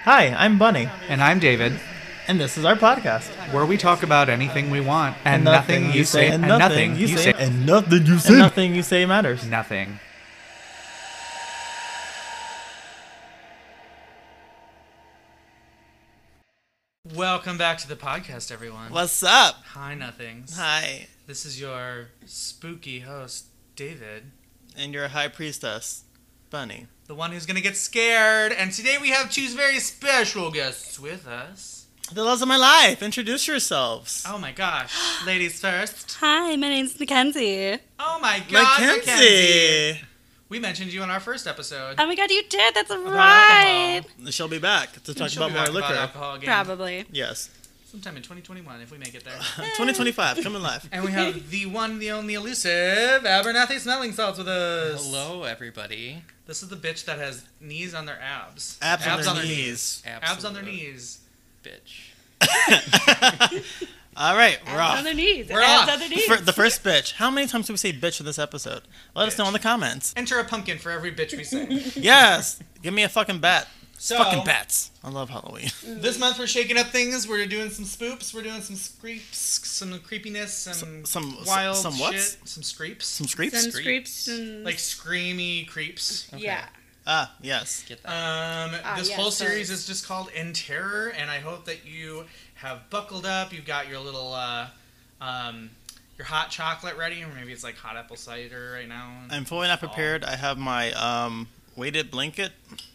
Hi, I'm Bunny, And I'm David, and this is our podcast. where we talk about anything we want, and nothing you say, and nothing you say, and nothing you and nothing you say matters. nothing. Welcome back to the podcast, everyone. What's up? Hi, Nothings. Hi, This is your spooky host, David, and your high priestess, Bunny. the one who's going to get scared. And today we have two very special guests with us. The loves of my life, introduce yourselves. Oh my gosh. Ladies first. Hi, my name's Mackenzie. Oh my god, Mackenzie. Mackenzie! We mentioned you in our first episode. Oh my god, you did. That's About right. alcohol. She'll be back to talk She'll about be more back liquor. alcohol again. Probably. Yes. Sometime in 2021 if we make it there. 2025, coming live. And we have the one, the only elusive Abernathy Smelling Salts with us. Hello, everybody. This is the bitch that has knees on their abs. Abs on their knees. Abs on their Absolute knees. Bitch. All right, we're Abs off. on their knees. We're Abs off. on their knees. The first bitch. How many times do we say bitch in this episode? Let us know in the comments. Enter a pumpkin for every bitch we say. Yes, give me a fucking bat. So, Fucking bats. I love Halloween. this month we're shaking up things. We're doing some spoops. We're doing some creeps, some creepiness, some wild some what? shit. Some screeps. Some screeps? Some screeps and... Like screamy creeps. Yeah. Ah, yes. Get that. This yes, whole series those. is just called In Terror, and I hope that you have buckled up. You've got your little, your hot chocolate ready, or maybe it's like hot apple cider right now. I'm fully not prepared. I have my weighted blanket.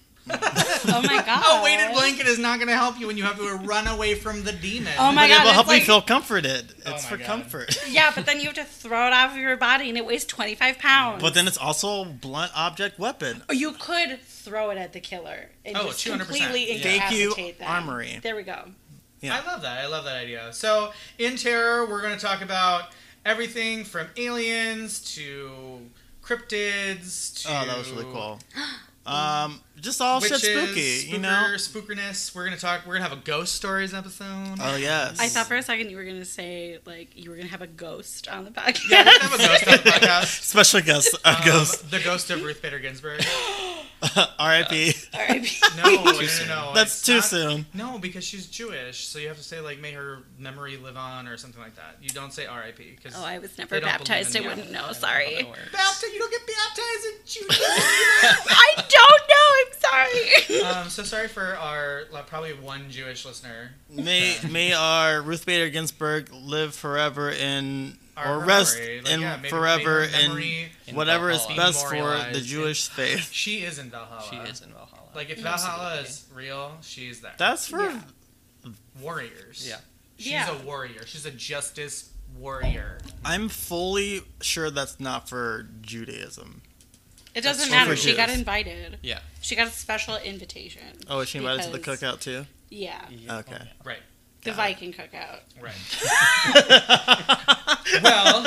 Oh my god. Oh, weighted blanket is not going to help you when you have to run away from the demon. Oh my But it god. will It's help like, me feel comforted. Oh It's my for God. comfort. Yeah, but then you have to throw it off of your body and it weighs 25 pounds. But then it's also a blunt object weapon. Or you could throw it at the killer and Oh, just 200%. completely Thank you, incapacitate them. Armory. There we go. Yeah. I love that. I love that idea. So, in Terror, we're going to talk about everything from aliens to cryptids to Oh, that was really cool. Just all witches, shit spooky, you know? spookerness. We're gonna have a ghost stories episode. Oh, yes. I thought for a second you were going to say, like, you were going to have a ghost on the podcast. Yeah, we're gonna have a ghost on the podcast. Special guest, a ghost. The ghost of Ruth Bader Ginsburg. R.I.P. R.I.P. No. That's it's too not- soon. No, because she's Jewish, so you have to say like, "May her memory live on" or something like that. You don't say R.I.P. because Oh, I was They never don't baptized. I believe in wouldn't the know. I Sorry. don't know how that works. baptized. You don't get baptized in Judaism. I don't know. I'm sorry. So sorry for our probably one Jewish listener. May our Ruth Bader Ginsburg live forever in, Our or rest memory. Like, in yeah, maybe forever her memory in whatever is Valhalla. best for the Memorialized Jewish faith. She is in Valhalla. She is in Valhalla. Like if Absolutely. Valhalla is real, she's there. That's for Yeah. Warriors. Yeah. She's Yeah. a warrior. She's a justice warrior. I'm fully sure that's not for Judaism. It doesn't true matter. for She got Jews. invited. Yeah. She got a special invitation. Oh, is she invited to the Because- cookout too? Yeah. Okay. Right. The Viking cookout. Right. Well,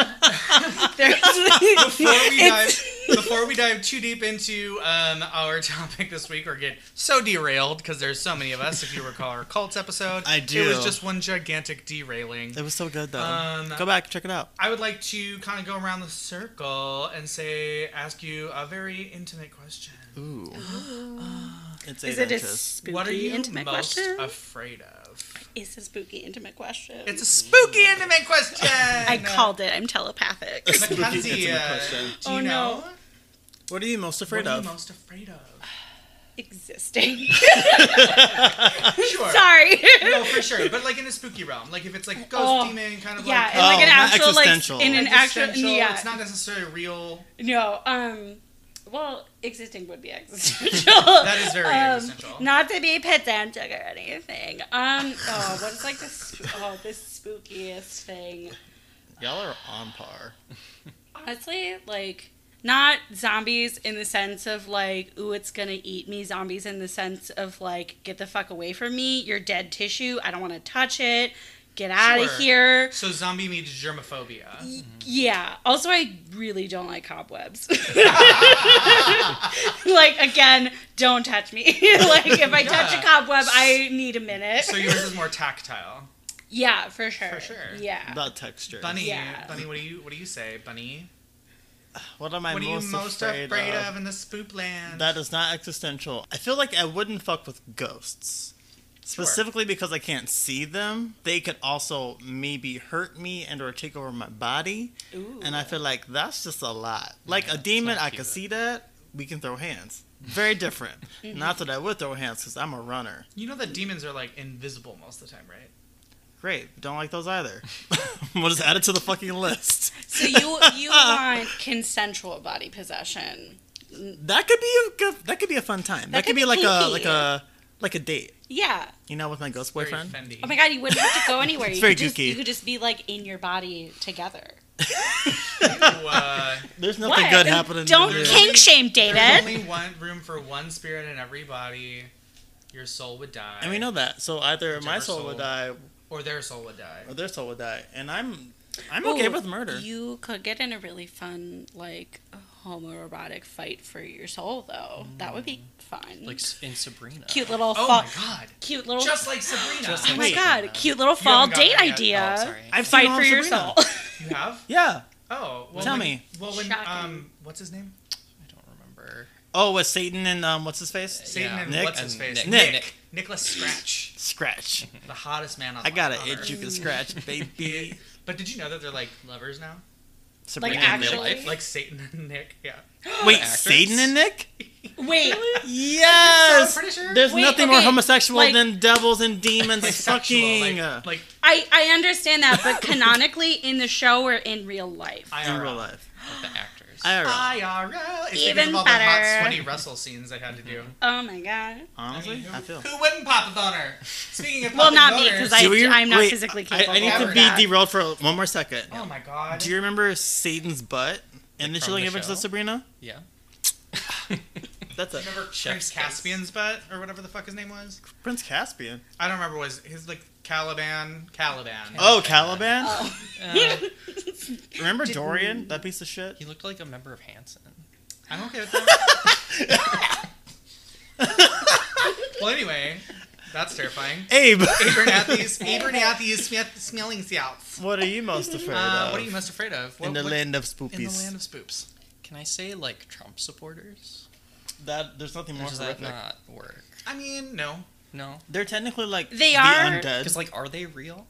before we dive too deep into our topic this week, or get so derailed because there's so many of us. If you recall our cults episode, I do. It was just one gigantic derailing. It was so good though. Um, Go back, check it out. I would like to kind of go around the circle and ask you a very intimate question. Ooh. It's Is 8 it a inches. spooky What are you intimate most question? afraid of? It's a spooky intimate question. It's a spooky intimate question. I called it. I'm telepathic. A spooky Mackenzie, intimate question. do you Oh, know? no. What are you most afraid What are of? you most afraid of? Existing. Sure. Sorry. No, for sure. But like in a spooky realm, like if it's like ghost Oh, demon kind of Yeah, like and like an not actual like existential. in an actual existential, yeah. it's not necessarily real. No, well, existing would be existential. That is very existential. Not to be pedantic or anything. What is like the spookiest thing? Y'all are on par. Honestly, like, not zombies in the sense of, like, ooh, it's gonna eat me. Zombies in the sense of, like, get the fuck away from me. You're dead tissue. I don't want to touch it. Get out of Sure. here. So zombie meets germophobia. Yeah. Also, I really don't like cobwebs. Like, again, don't touch me. Like, if I touch a cobweb, I need a minute. So yours is more tactile. Yeah, for sure. For sure. Yeah. About texture. Bunny, Yeah. Bunny, what do you say, Bunny? What am I What are you most most afraid of in the spoop land? That is not existential. I feel like I wouldn't fuck with ghosts. Specifically because I can't see them. They could also maybe hurt me and or take over my body. Ooh. And I feel like that's just a lot. Like a demon, not I cute. could see that. We can throw hands. Very different. Not that I would throw hands because I'm a runner. You know that demons are like invisible most of the time, right? Great. Don't like those either. We'll just add it to the fucking list. So you want consensual body possession? That could be a fun time. That could be like kinky. a date. Yeah. You know, with my ghost Very boyfriend. Fendi. Oh my god, you wouldn't have to go anywhere. It's You very could just, gooky. you could just be like in your body together. There's nothing What? good happening. Don't there. kink shame, There's David. only one room for one spirit in every body. Your soul would die. And we know that. So either my Whichever soul soul. would die Or their soul would die. or their soul would die. And I'm okay Ooh, with murder. You could get in a really fun, like, homoerotic fight for your soul, though. That would be fun. Like in Sabrina. cute little Oh fall. my god. Cute little. Just like Sabrina. Just oh like my Wait. god, cute little fall haven't gotten date there yet. idea. Oh, sorry. I've seen Fight all for of your Sabrina. soul. You have? Yeah. Oh. Well, Tell when, me. Well, when, Shocking. what's his name? I don't remember. Oh, with Satan and what's his face? Satan Yeah. and Nick? what's his face? Nick. Nicholas Scratch. Scratch. The hottest man on I got on an itch Earth. you can scratch, baby. But did you know that they're like lovers now? Sabrina Like, and Nick. actually? Like Satan and Nick, yeah. Wait, actors? Satan and Nick? Wait, Yes. I'm pretty sure. There's Wait, nothing more okay, homosexual like- than devils and demons. Like sexual, fucking like I understand that, but canonically in the show or in real life? in IRL. real life. Like the actors. IRL. It's Even because of all the hot, better. sweaty Russell scenes I had to do. Oh my god. Honestly, I feel. Who wouldn't pop a boner? Speaking of Well, popping not me, boners- because Do you- I'm not wait, physically capable I need to of be that. derailed for one more second. Oh my god. Do you remember Satan's butt in the from Chilling the Adventures of show? Sabrina? Yeah. That's it. remember Chef's Prince kiss. Caspian's butt or whatever the fuck his name was? Prince Caspian. I don't remember. Was his like Caliban? Oh, Caliban? Oh. Remember Dorian? That piece of shit? He looked like a member of Hanson. I'm okay with that. Well, anyway, that's terrifying. Abe! Abernathy's smelling salts. What are you most afraid of? What are you most afraid of? in the land of In spoopies? the land of spoops. Can I say like Trump supporters? There's nothing Or more does that horrific. not work? I mean, no. No. They're technically like They the are- undead. Because like, are they real?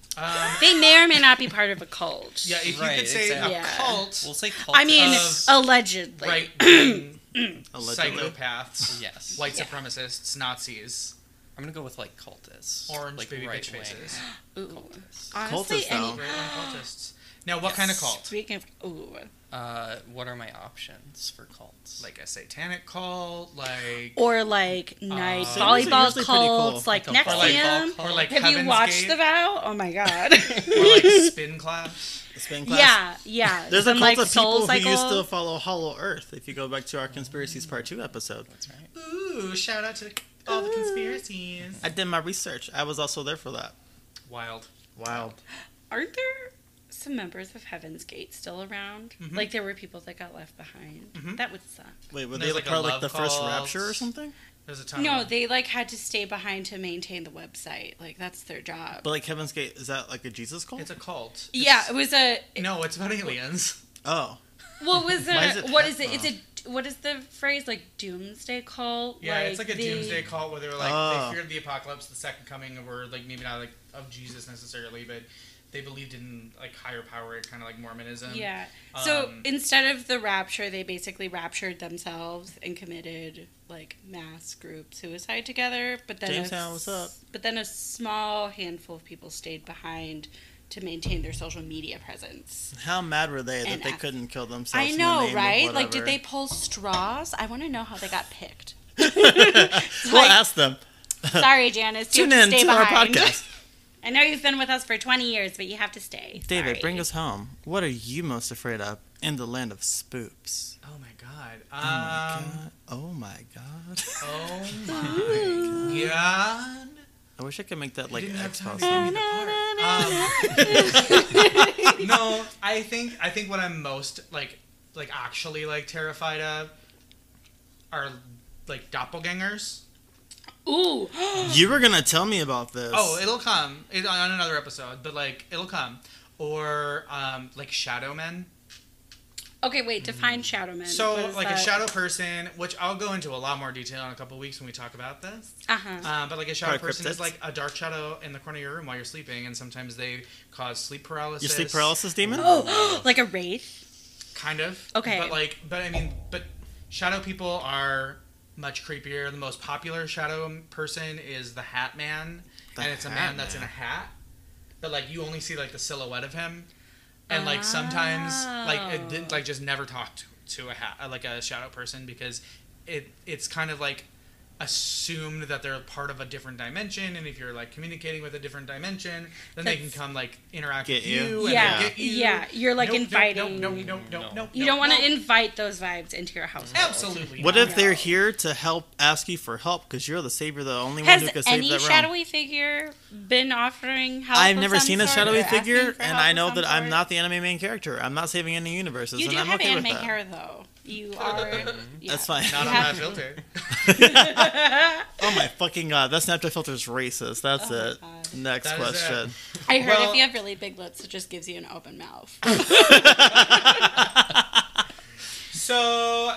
They may or may not be part of a cult. Yeah, if you Right, could say exactly. a Yeah. cult, We'll say cult. I mean, Of- allegedly. right-wing Allegedly. psychopaths, Yes. white supremacists, Nazis, I'm gonna go with like cultists. orange like baby bitch right-wing faces. Ooh. cultists. Honestly, Cultists, though. Right-wing cultists. Now, what kind of cult? Speaking of, ooh. What are my options for cults? Like a satanic cult, like Or like night Things are volleyball usually pretty cool. cults, like Like a Nexium. volleyball or like Have you Heaven's watched Gate, The Vow? Oh my god. or like spin class. The spin class. Yeah, yeah. There's a Some, cult like, of people Soul who used to Cycle. follow Hollow Earth. If you go back to our Conspiracies Part 2 episode. That's right. Ooh, shout out to all the conspiracies. I did my research. I was also there for that. Wild. Wild. Aren't there some members of Heaven's Gate still around? Mhm. Like there were people that got left behind. Mhm. That would suck. Wait, were There's they like a part of like love the first cult. Rapture or something? There's a ton No, of them. they like had to stay behind to maintain the website. Like that's their job. But like Heaven's Gate, is that like a Jesus cult? It's a cult. Yeah, It's- it was a. No, it's about aliens. Oh. What was Why is it? it What he- is it? It's a. What is the phrase? Like doomsday cult? Yeah, it's like a the- doomsday cult where they're like Oh. they feared the apocalypse, the second coming, or like maybe not like of Jesus necessarily, but they believed in like higher power, kind of like Mormonism. Yeah. So Um, instead of the rapture, they basically raptured themselves and committed like mass group suicide together. But then Jamestown, what's up? But then a small handful of people stayed behind to maintain their social media presse. How mad were they that And they af- couldn't kill themselves? I in the know, name of right? Like, did whatever? they pull straws? I want to know how they got picked. We'll ask them. Sorry, Janice. You Tune have in to stay to our behind. podcast. I know you've been with us for 20 years, but you have to stay. David, Sorry. bring us home. What are you most afraid of in the land of spoops? Oh my god. Oh my god. Oh my god. I wish I could make that like didn't have X-Files time to song. give me the part. No, I think what I'm most like actually like terrified of are like doppelgangers. Ooh. You were gonna tell me about this. Oh, it'll come on another episode, but like it'll come. Or like shadow men. Okay, wait. Define shadow men. So, What is like that? a shadow person, which I'll go into a lot more detail in a couple weeks when we talk about this. But like a shadow Probably person is cryptids. like a dark shadow in the corner of your room while you're sleeping, and sometimes they cause sleep paralysis. Your sleep paralysis demon? Oh, like a wraith. Kind of. Okay. But shadow people are much creepier. The most popular shadow person is the Hat Man, and it's a man that's in a hat, but like you only see like the silhouette of him, and like sometimes like just never talk to a hat like a shadow person because it's kind of like assumed that they're part of a different dimension, and if you're like communicating with a different dimension, then they can come like interact Get with you. you. Yeah, and get you. yeah. You're like inviting. No. You don't want to invite those vibes into your house. Absolutely. What not. if they're here to help ask you for help because you're the savior, the only one Has who can save any that realm? shadowy figure been offering help? I've of never some seen a sort shadowy or asking figure, for and help I of know some that I'm sort? not the anime main character. I'm not saving any universes, You and do I'm have okay anime with that. hair, though. You are. Yeah. That's fine. Not You on have- that filter. Oh my fucking god, that Snapchat filter is racist. That's Oh my it. God. Next That is question. I heard Well- if you have really big lips, it just gives you an open mouth. So,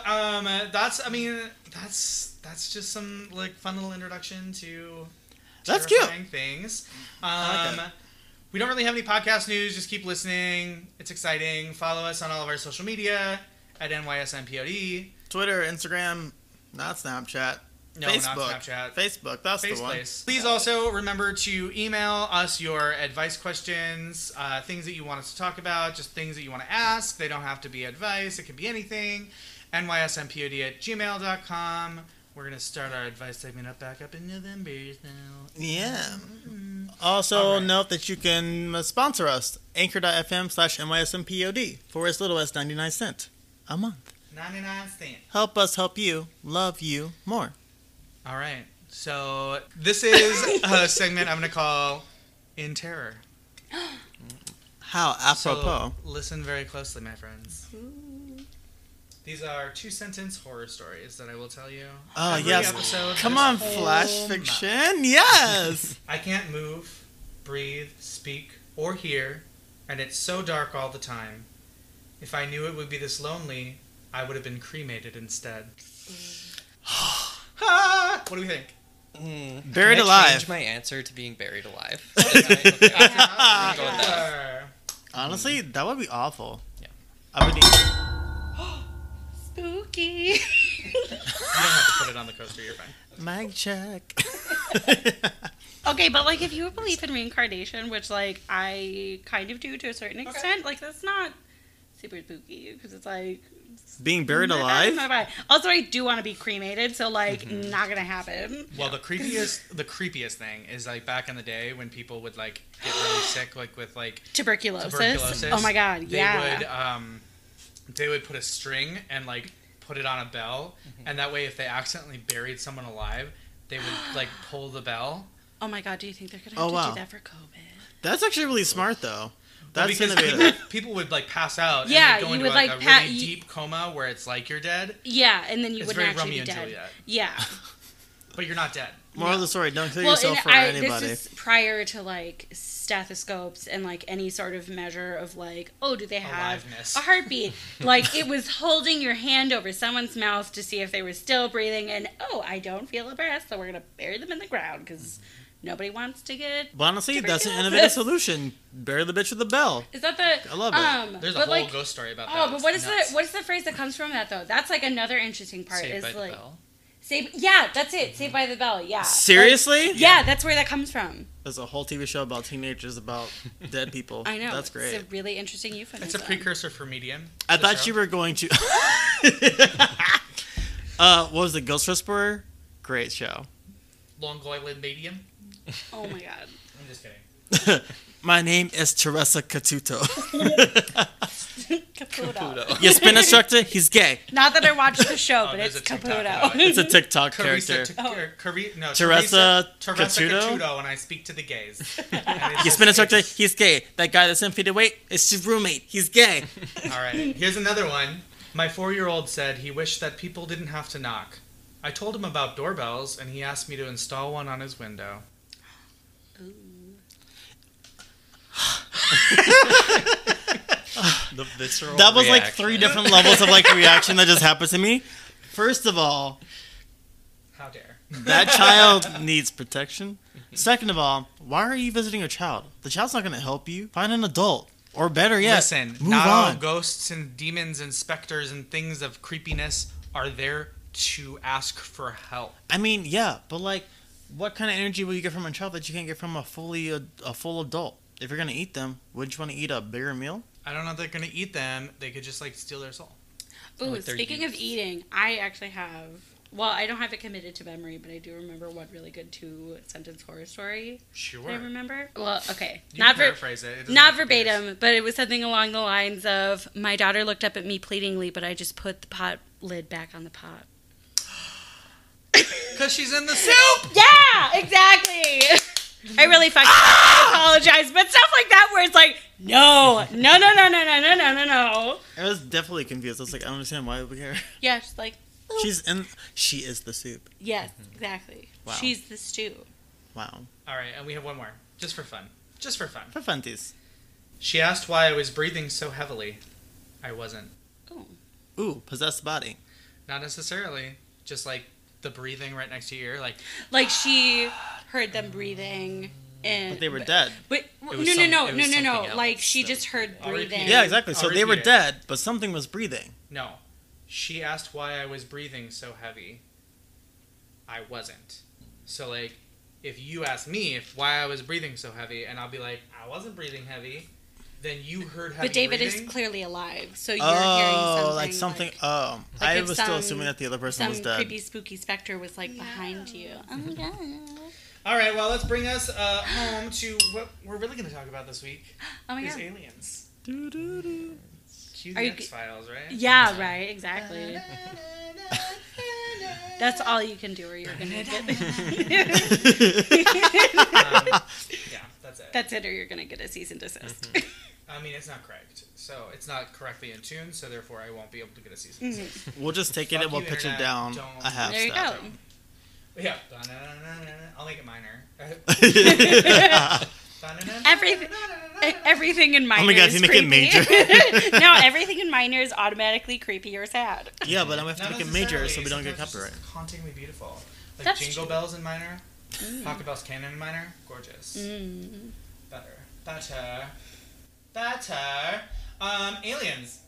that's just some like fun little introduction to That's cute. terrifying things. like that. We don't really have any podcast news. Just keep listening. It's exciting. Follow us on all of our social media at NYSMPOD. Twitter, Instagram, not Snapchat. No, Facebook. not Snapchat. Facebook, that's the one. Faceplace. Please also remember to email us your advice questions, things that you want us to talk about, just things that you want to ask. They don't have to be advice. It can be anything. nysmpod@gmail.com. We're going to start our advice segment back up in November now. Yeah. Also, All right. note that you can sponsor us. Anchor.fm/NYSMPOD for as little as 99 cents a month. 99 cents. Help us help you love you more. All right. So this is a segment I'm going to call In Terror. How apropos. So listen very closely, my friends. These are 2-sentence horror stories that I will tell you. Oh, every yes. episode Come this on, whole Flash month. Fiction. Yes. I can't move, breathe, speak, or hear, and it's so dark all the time. If I knew it would be this lonely, I would have been cremated instead. Ah, what do we think? Buried Can I alive. change my answer to being buried alive? Okay. Go with that. Honestly, that would be awful. Yeah. I would need... Spooky. You don't have to put it on the coaster, you're fine. Mic check. Okay, but like if you believe in reincarnation, which like I kind of do to a certain extent, like that's not super spooky because it's like Being buried my bad, alive? my bad. Also, I do want to be cremated, so like not gonna happen. Well, the creepiest thing is like back in the day when people would like get really sick, like with like Tuberculosis. Oh my god, yeah. They would put a string and like put it on a bell, and that way, if they accidentally buried someone alive, they would like pull the bell. Oh my god, do you think they're gonna Oh, have to wow. do that for COVID? That's actually really smart, though. That's Because innovative. people would like pass out. Yeah, and they'd go you into would, like like, a really you- deep coma where it's like you're dead, Yeah, and then you It's wouldn't very actually Romeo be and dead. Juliet. Yeah. but you're not dead. Moral of the story, don't kill Well, yourself and for this anybody. is prior to like stethoscopes and like any sort of measure of like, oh, do they have Aliveness. a heartbeat? Like it was holding your hand over someone's mouth to see if they were still breathing, and oh, I don't feel a breath, so we're gonna bury them in the ground because nobody wants to get. But honestly, that's an Tuberculosis. innovative solution. Bury the bitch with a bell. Is that the? I love it. There's a but whole like, ghost story about that. oh, but It's what is nuts. what is the phrase that comes from that though? That's like another interesting part. Saved is by the like Bell. yeah, that's it. Saved by the Bell. Yeah. Seriously? Like, yeah, that's where that comes from. There's a whole TV show about teenagers about dead people. I know. That's great. It's a really interesting euphemism. It's a precursor for Medium. I the thought show. you were going to. What was the Ghost Whisperer? Great show. Long Island Medium. Oh my god. I'm just kidding. My name is Teresa Catuto. Caputo. Your spin instructor, he's gay. Not that I watched the show, Oh, but there's it's a TikTok about Caputo. it. It's a TikTok Teresa, character. Teresa Cachuto? Cachuto, and I speak to the gays. Your spin instructor, he's gay. That guy that's 7 feet away, it's his roommate. He's gay. All right, here's another one. My 4-year-old said he wished that people didn't have to knock. I told him about doorbells, and he asked me to install one on his window. The visceral That was like reaction. 3 different levels of like reaction that just happened to me. First of all, How dare. that child needs protection. Second of all, why are you visiting a child? The child's not going to help you. Find an adult. Or better yet, Listen, move not all on. ghosts and demons and specters and things of creepiness are there to ask for help. I mean, yeah, but like, what kind of energy will you get from a child that you can't get from a full adult? If you're going to eat them, wouldn't you want to eat a bigger meal? I don't know if they're going to eat them. They could just, like, steal their soul. Ooh, Like their speaking of youth. eating, I actually have. Well, I don't have it committed to memory, but I do remember one really good 2-sentence horror story. Sure. I remember. Well, okay, You not can paraphrase it. It doesn't not have to be verbatim, but it was something along the lines of, "My daughter looked up at me pleadingly, but I just put the pot lid back on the pot." Because she's in the soup! Yeah, exactly. I really fucked up. I apologize, but stuff like that where it's like, no. I was definitely confused. I was like, I don't understand why we care. Yeah, just like, oop. She is the soup. Yes, exactly. Wow. She's the stew. Wow. All right, and we have one more. Just for fun. Just for fun. For funties. She asked why I was breathing so heavily. I wasn't. Oh. Ooh, possessed body. Not necessarily. Just, like, the breathing right next to your ear. Like she heard them breathing and But they were dead. But It no. was something Like else she that just heard I'll repeat breathing. it. Yeah, exactly. So I'll they were repeat it. dead, but something was breathing. No. She asked why I was breathing so heavy. I wasn't. So, like, if you ask me why I was breathing so heavy, and I'll be like, I wasn't breathing heavy, then you heard heavy But David breathing. is clearly alive, so you're hearing something. Like something. like I if was still some- assuming that the other person some was dead. creepy, spooky specter was like behind you. Oh my god. All right, well, let's bring us home to what we're really going to talk about this week Oh my is god. aliens. Doo-doo-doo. Cue Are the you- X-Files, right? Yeah, right, exactly. That's all you can do, or you're gonna get. Yeah, that's it. That's it, or you're gonna get a cease and desist. I mean, it's not correct. So it's not correctly in tune, so therefore I won't be able to get a season. We'll just take it Fuck and we'll you, pitch it Internet. down Don't- a half There you step. go. Yeah. I'll make it minor. Everything in minor Oh my God, is you make it creepy. No, everything in minor is automatically creepy or sad. Yeah, but I'm gonna have to Not make it major necessarily, so we don't get sometimes it's copyright. just hauntingly beautiful. Like That's Jingle true. Bells in minor, Pocket Bells Canon in minor, gorgeous. Mm. Better. Aliens.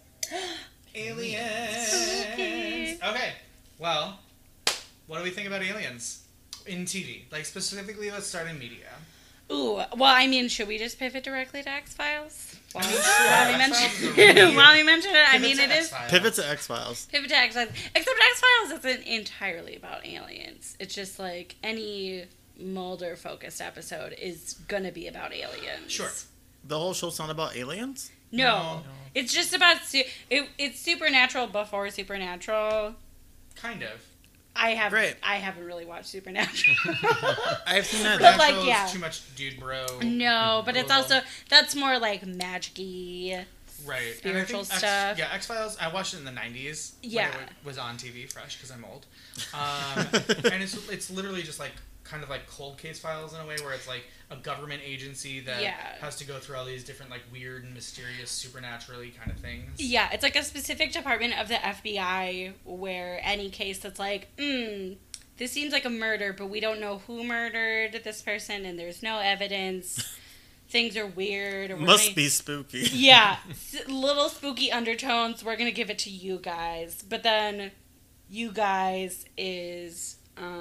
Aliens. Spooky. Okay, well, what do we think about aliens in TV? Like specifically, let's start in media. Ooh, well, I mean, should we just pivot directly to X-Files? While we X-Files is mention, while we mention it, I Pivot mean, to it is X-Files. Pivot to X Files. pivot to X-Files. Except X-Files isn't entirely about aliens. It's just like any Mulder-focused episode is gonna be about aliens. Sure. The whole show's not about aliens. No, it's just about it's supernatural before supernatural. Kind of. I Great. haven't really watched Supernatural. I've seen that. But, like, Supernatural is yeah. Too much dude bro. No, but it's Ugh. also that's more like magic-y. Right. Spiritual and I think stuff. Yeah, X-Files, I watched it in the 90s. Yeah. When it was on TV, fresh, because I'm old. And it's literally just like, kind of like cold case files in a way where it's like a government agency that Yeah. has to go through all these different like weird and mysterious supernaturally kind of things. Yeah, it's like a specific department of the FBI where any case that's like, this seems like a murder, but we don't know who murdered this person and there's no evidence. Things are weird. Or we're Must gonna- be spooky. Yeah, little spooky undertones. We're gonna give it to you guys, but then you guys is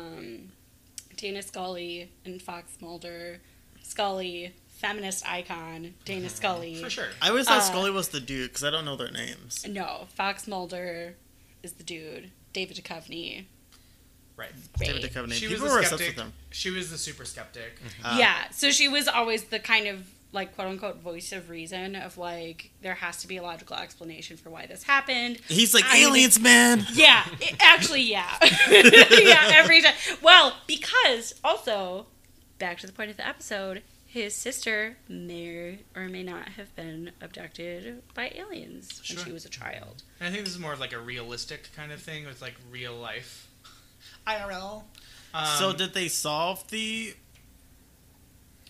Dana Scully and Fox Mulder. Scully, feminist icon. Dana Scully. For sure. I always thought Scully was the dude because I don't know their names. No, Fox Mulder is the dude. David Duchovny. Right. David Duchovny. She was People the were obsessed skeptic. with him. She was the super skeptic. Yeah, so she was always the kind of like quote unquote voice of reason of like there has to be a logical explanation for why this happened. He's like, I- aliens, man. Yeah, actually, yeah. Yeah, every time. Well, because also, back to the point of the episode, his sister may or may not have been abducted by aliens when Sure. she was a child. And I think this is more of like a realistic kind of thing with like real life. IRL. So did they solve the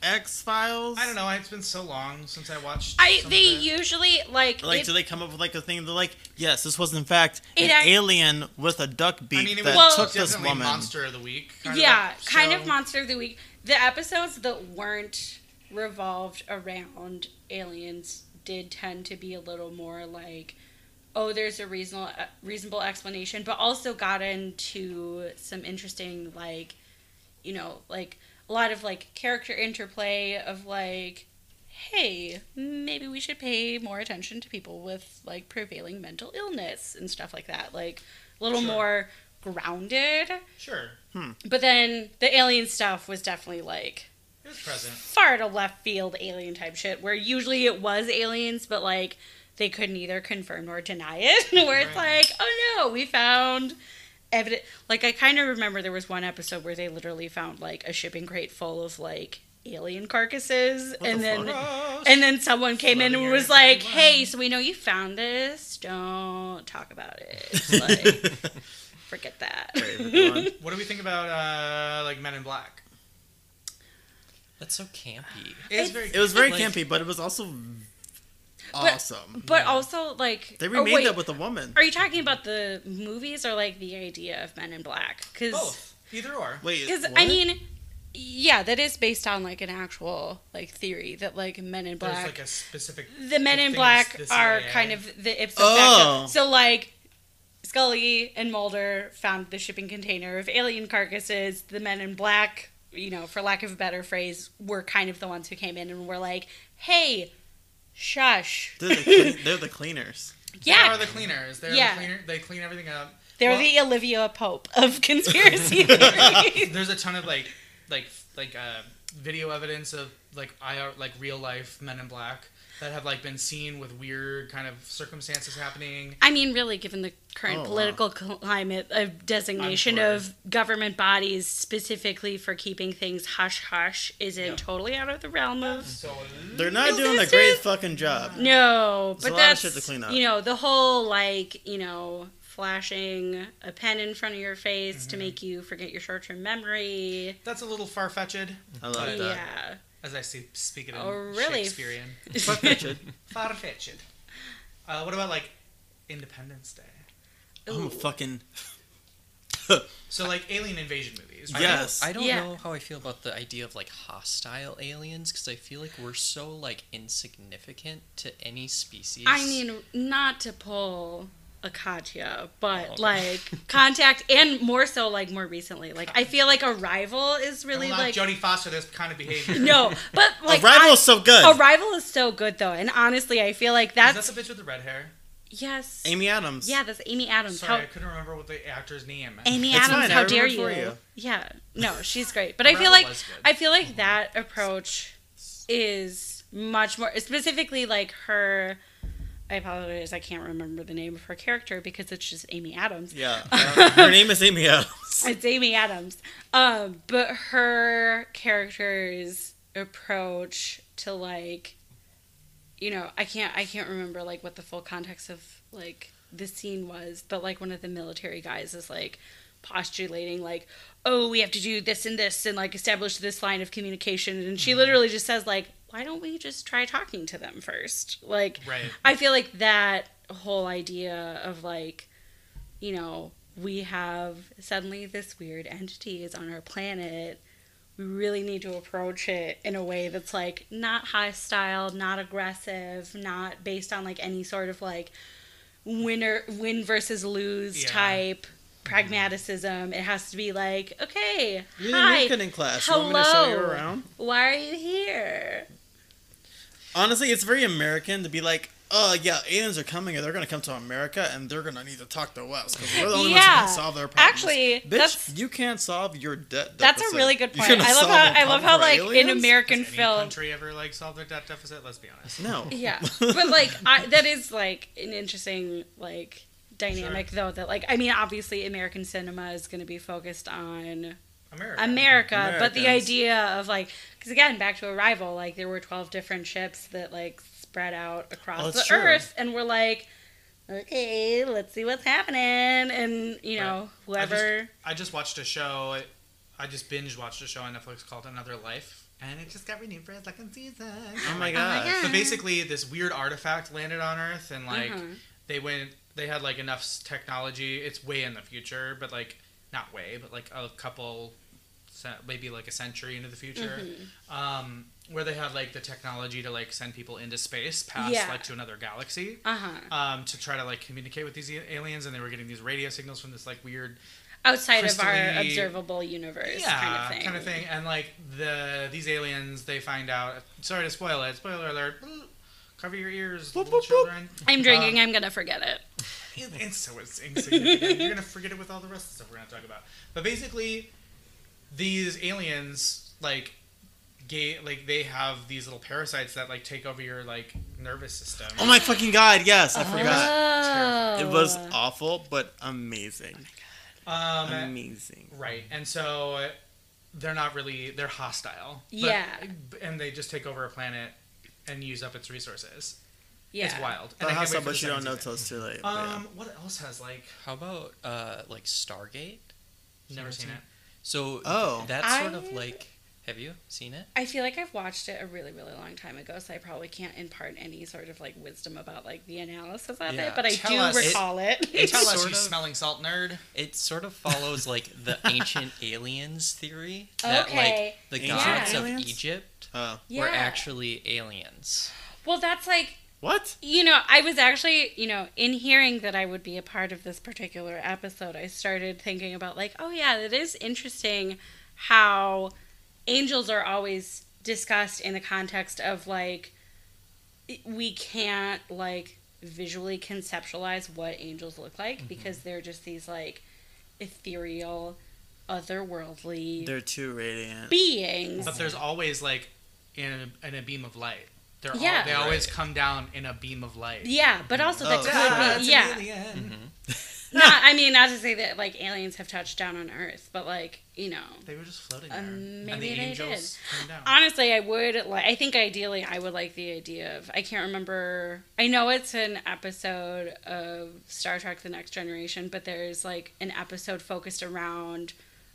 X-Files? I don't know. It's been so long since I watched. They usually like do they come up with like a thing? They're like, yes, this was in fact an It alien with a duck beak I mean, it that was took this definitely woman. Monster of the Week. kind of Monster of the Week. The episodes that weren't revolved around aliens did tend to be a little more like, oh, there's a reasonable explanation, but also got into some interesting, like, you know, like a lot of like character interplay of like, hey, maybe we should pay more attention to people with like prevailing mental illness and stuff like that, like a little more grounded. Sure. But then the alien stuff was definitely like It was present. far to left field alien type shit, where usually it was aliens, but like they couldn't either confirm nor deny it. Where it's like, oh no, we found evidence. Like I kind of remember there was one episode where they literally found like a shipping crate full of like alien carcasses, and then someone came in and was like, hey, so we know you found this, don't talk about it. Like, forget that. What do we think about like Men in Black? That's so campy. It was very campy, but it was also awesome. But also, like... They remade that with a woman. Are you talking about the movies or, like, the idea of Men in Black? Both. Either or. Wait, Because, what? I mean, yeah, that is based on, like, an actual, like, theory that, like, Men in Black... There's, like, a specific... The Men in thing Black is are CIA. kind of the ipso Oh. facto. So, like, Scully and Mulder found the shipping container of alien carcasses. The Men in Black, you know, for lack of a better phrase, were kind of the ones who came in and were like, hey... Shush. They're the cleaners. They are the cleaners. They're Yeah. the cleaner. They clean everything up. They're the Olivia Pope of conspiracy theories. There's a ton of video evidence of like real life Men in Black that have like been seen with weird kind of circumstances happening. I mean, really, given the current political climate, a designation of government bodies specifically for keeping things hush-hush isn't totally out of the realm of... So They're not doing a great fucking job. No, but a lot of that's, shit to clean up. you know, the whole, like, you know, flashing a pen in front of your face to make you forget your short-term memory. that's a little far-fetched. I love that. Yeah. As I speak it in really? Shakespearean. Far-fetched. Far-fetched. What about like Independence Day? I'm a fucking... So like alien invasion movies. Right? Yes. I don't Yeah. know how I feel about the idea of like hostile aliens because I feel like we're so like insignificant to any species. I mean, not to pull a Katya, but like Contact, and more so like more recently. Like I feel like Arrival is really Don't allow like Jodie Foster this kind of behavior. no, but like Arrival is so good. Arrival is so good though, and honestly, I feel like Is that's that the bitch with the red hair? yes, Amy Adams. yeah, that's Amy Adams. Sorry, I couldn't remember what the actor's name. Amy It's Adams, fine, how I dare remember you? for you. Yeah, no, she's great, but I feel Arrival like was good. I feel like that approach is much more specifically like her. I apologize, I can't remember the name of her character because it's just Amy Adams. Yeah. Her name is Amy Adams. It's Amy Adams. But her character's approach to like, you know, I can't remember like what the full context of like the scene was, but like one of the military guys is like postulating like, oh, we have to do this and this and like establish this line of communication, and she literally just says like, why don't we just try talking to them first? Like, Right. I feel like that whole idea of like, you know, we have suddenly this weird entity is on our planet. We really need to approach it in a way that's like not hostile, not aggressive, not based on like any sort of like win versus lose type pragmaticism. It has to be like, okay, You're hi, in in class. hello, You want me to show you around? why are you here? Honestly, it's very American to be like, oh, yeah, aliens are coming and they're going to come to America and they're going to need to talk to us because we're the only ones who can solve their problems. Actually, Bitch, you can't solve your debt that's deficit. a really good You're point. gonna I love solve how a problem for like in aliens? American Has any film. country ever like solved their debt deficit? Let's be honest. No. Yeah, but like that is like an interesting like dynamic though. That like I mean, obviously American cinema is going to be focused on America, but the Americans. idea of like, because again, back to Arrival, like there were 12 different ships that like spread out across the true. Earth, and we're like, okay, let's see what's happening, and you know, whoever. I just watched a show I just binge watched a show on Netflix called Another Life, and it just got renewed for a second season. Oh my god. So basically, this weird artifact landed on Earth, and like they had like enough technology. It's way in the future, but like not way, but like a couple, maybe like a century into the future, where they had like the technology to like send people into space past like to another galaxy, to try to like communicate with these aliens, and they were getting these radio signals from this like weird outside of our observable universe kind of thing. And like these aliens, they find out. Sorry to spoil it. Spoiler alert. Cover your ears, little children. I'm drinking. I'm gonna forget it. It's so insignificant. You're gonna forget it with all the rest of the stuff we're gonna talk about. But basically, these aliens like they have these little parasites that like take over your like nervous system. Oh my fucking god! Yes, I forgot. Oh. It was awful, but amazing. Oh my God. Amazing. Right, and so they're not really they're hostile. And they just take over a planet and use up its resources. Yeah, it's wild. But hostile, but you don't know till it's too late. What else has like? How about like Stargate? Never seen it. So that's sort of like. Have you seen it? I feel like I've watched it a really, really long time ago, so I probably can't impart any sort of like wisdom about like the analysis of it. But I do recall it. Tell us, you smelling salt nerd. It sort of follows like the ancient aliens theory that like the gods of Egypt were actually aliens. Well, that's like. What? You know, I was actually, in hearing that I would be a part of this particular episode, I started thinking about like, oh yeah, it is interesting how angels are always discussed in the context of like we can't like visually conceptualize what angels look like because they're just these like ethereal, otherworldly. They're too radiant beings. But there's always like in a beam of light. They always come down in a beam of light. Yeah, but also that could be not to say that like aliens have touched down on Earth, but like they were just floating there. Maybe and the angels came down. Honestly, I think ideally I would like the idea of, I can't remember, I know it's an episode of Star Trek The Next Generation, but there's like an episode focused around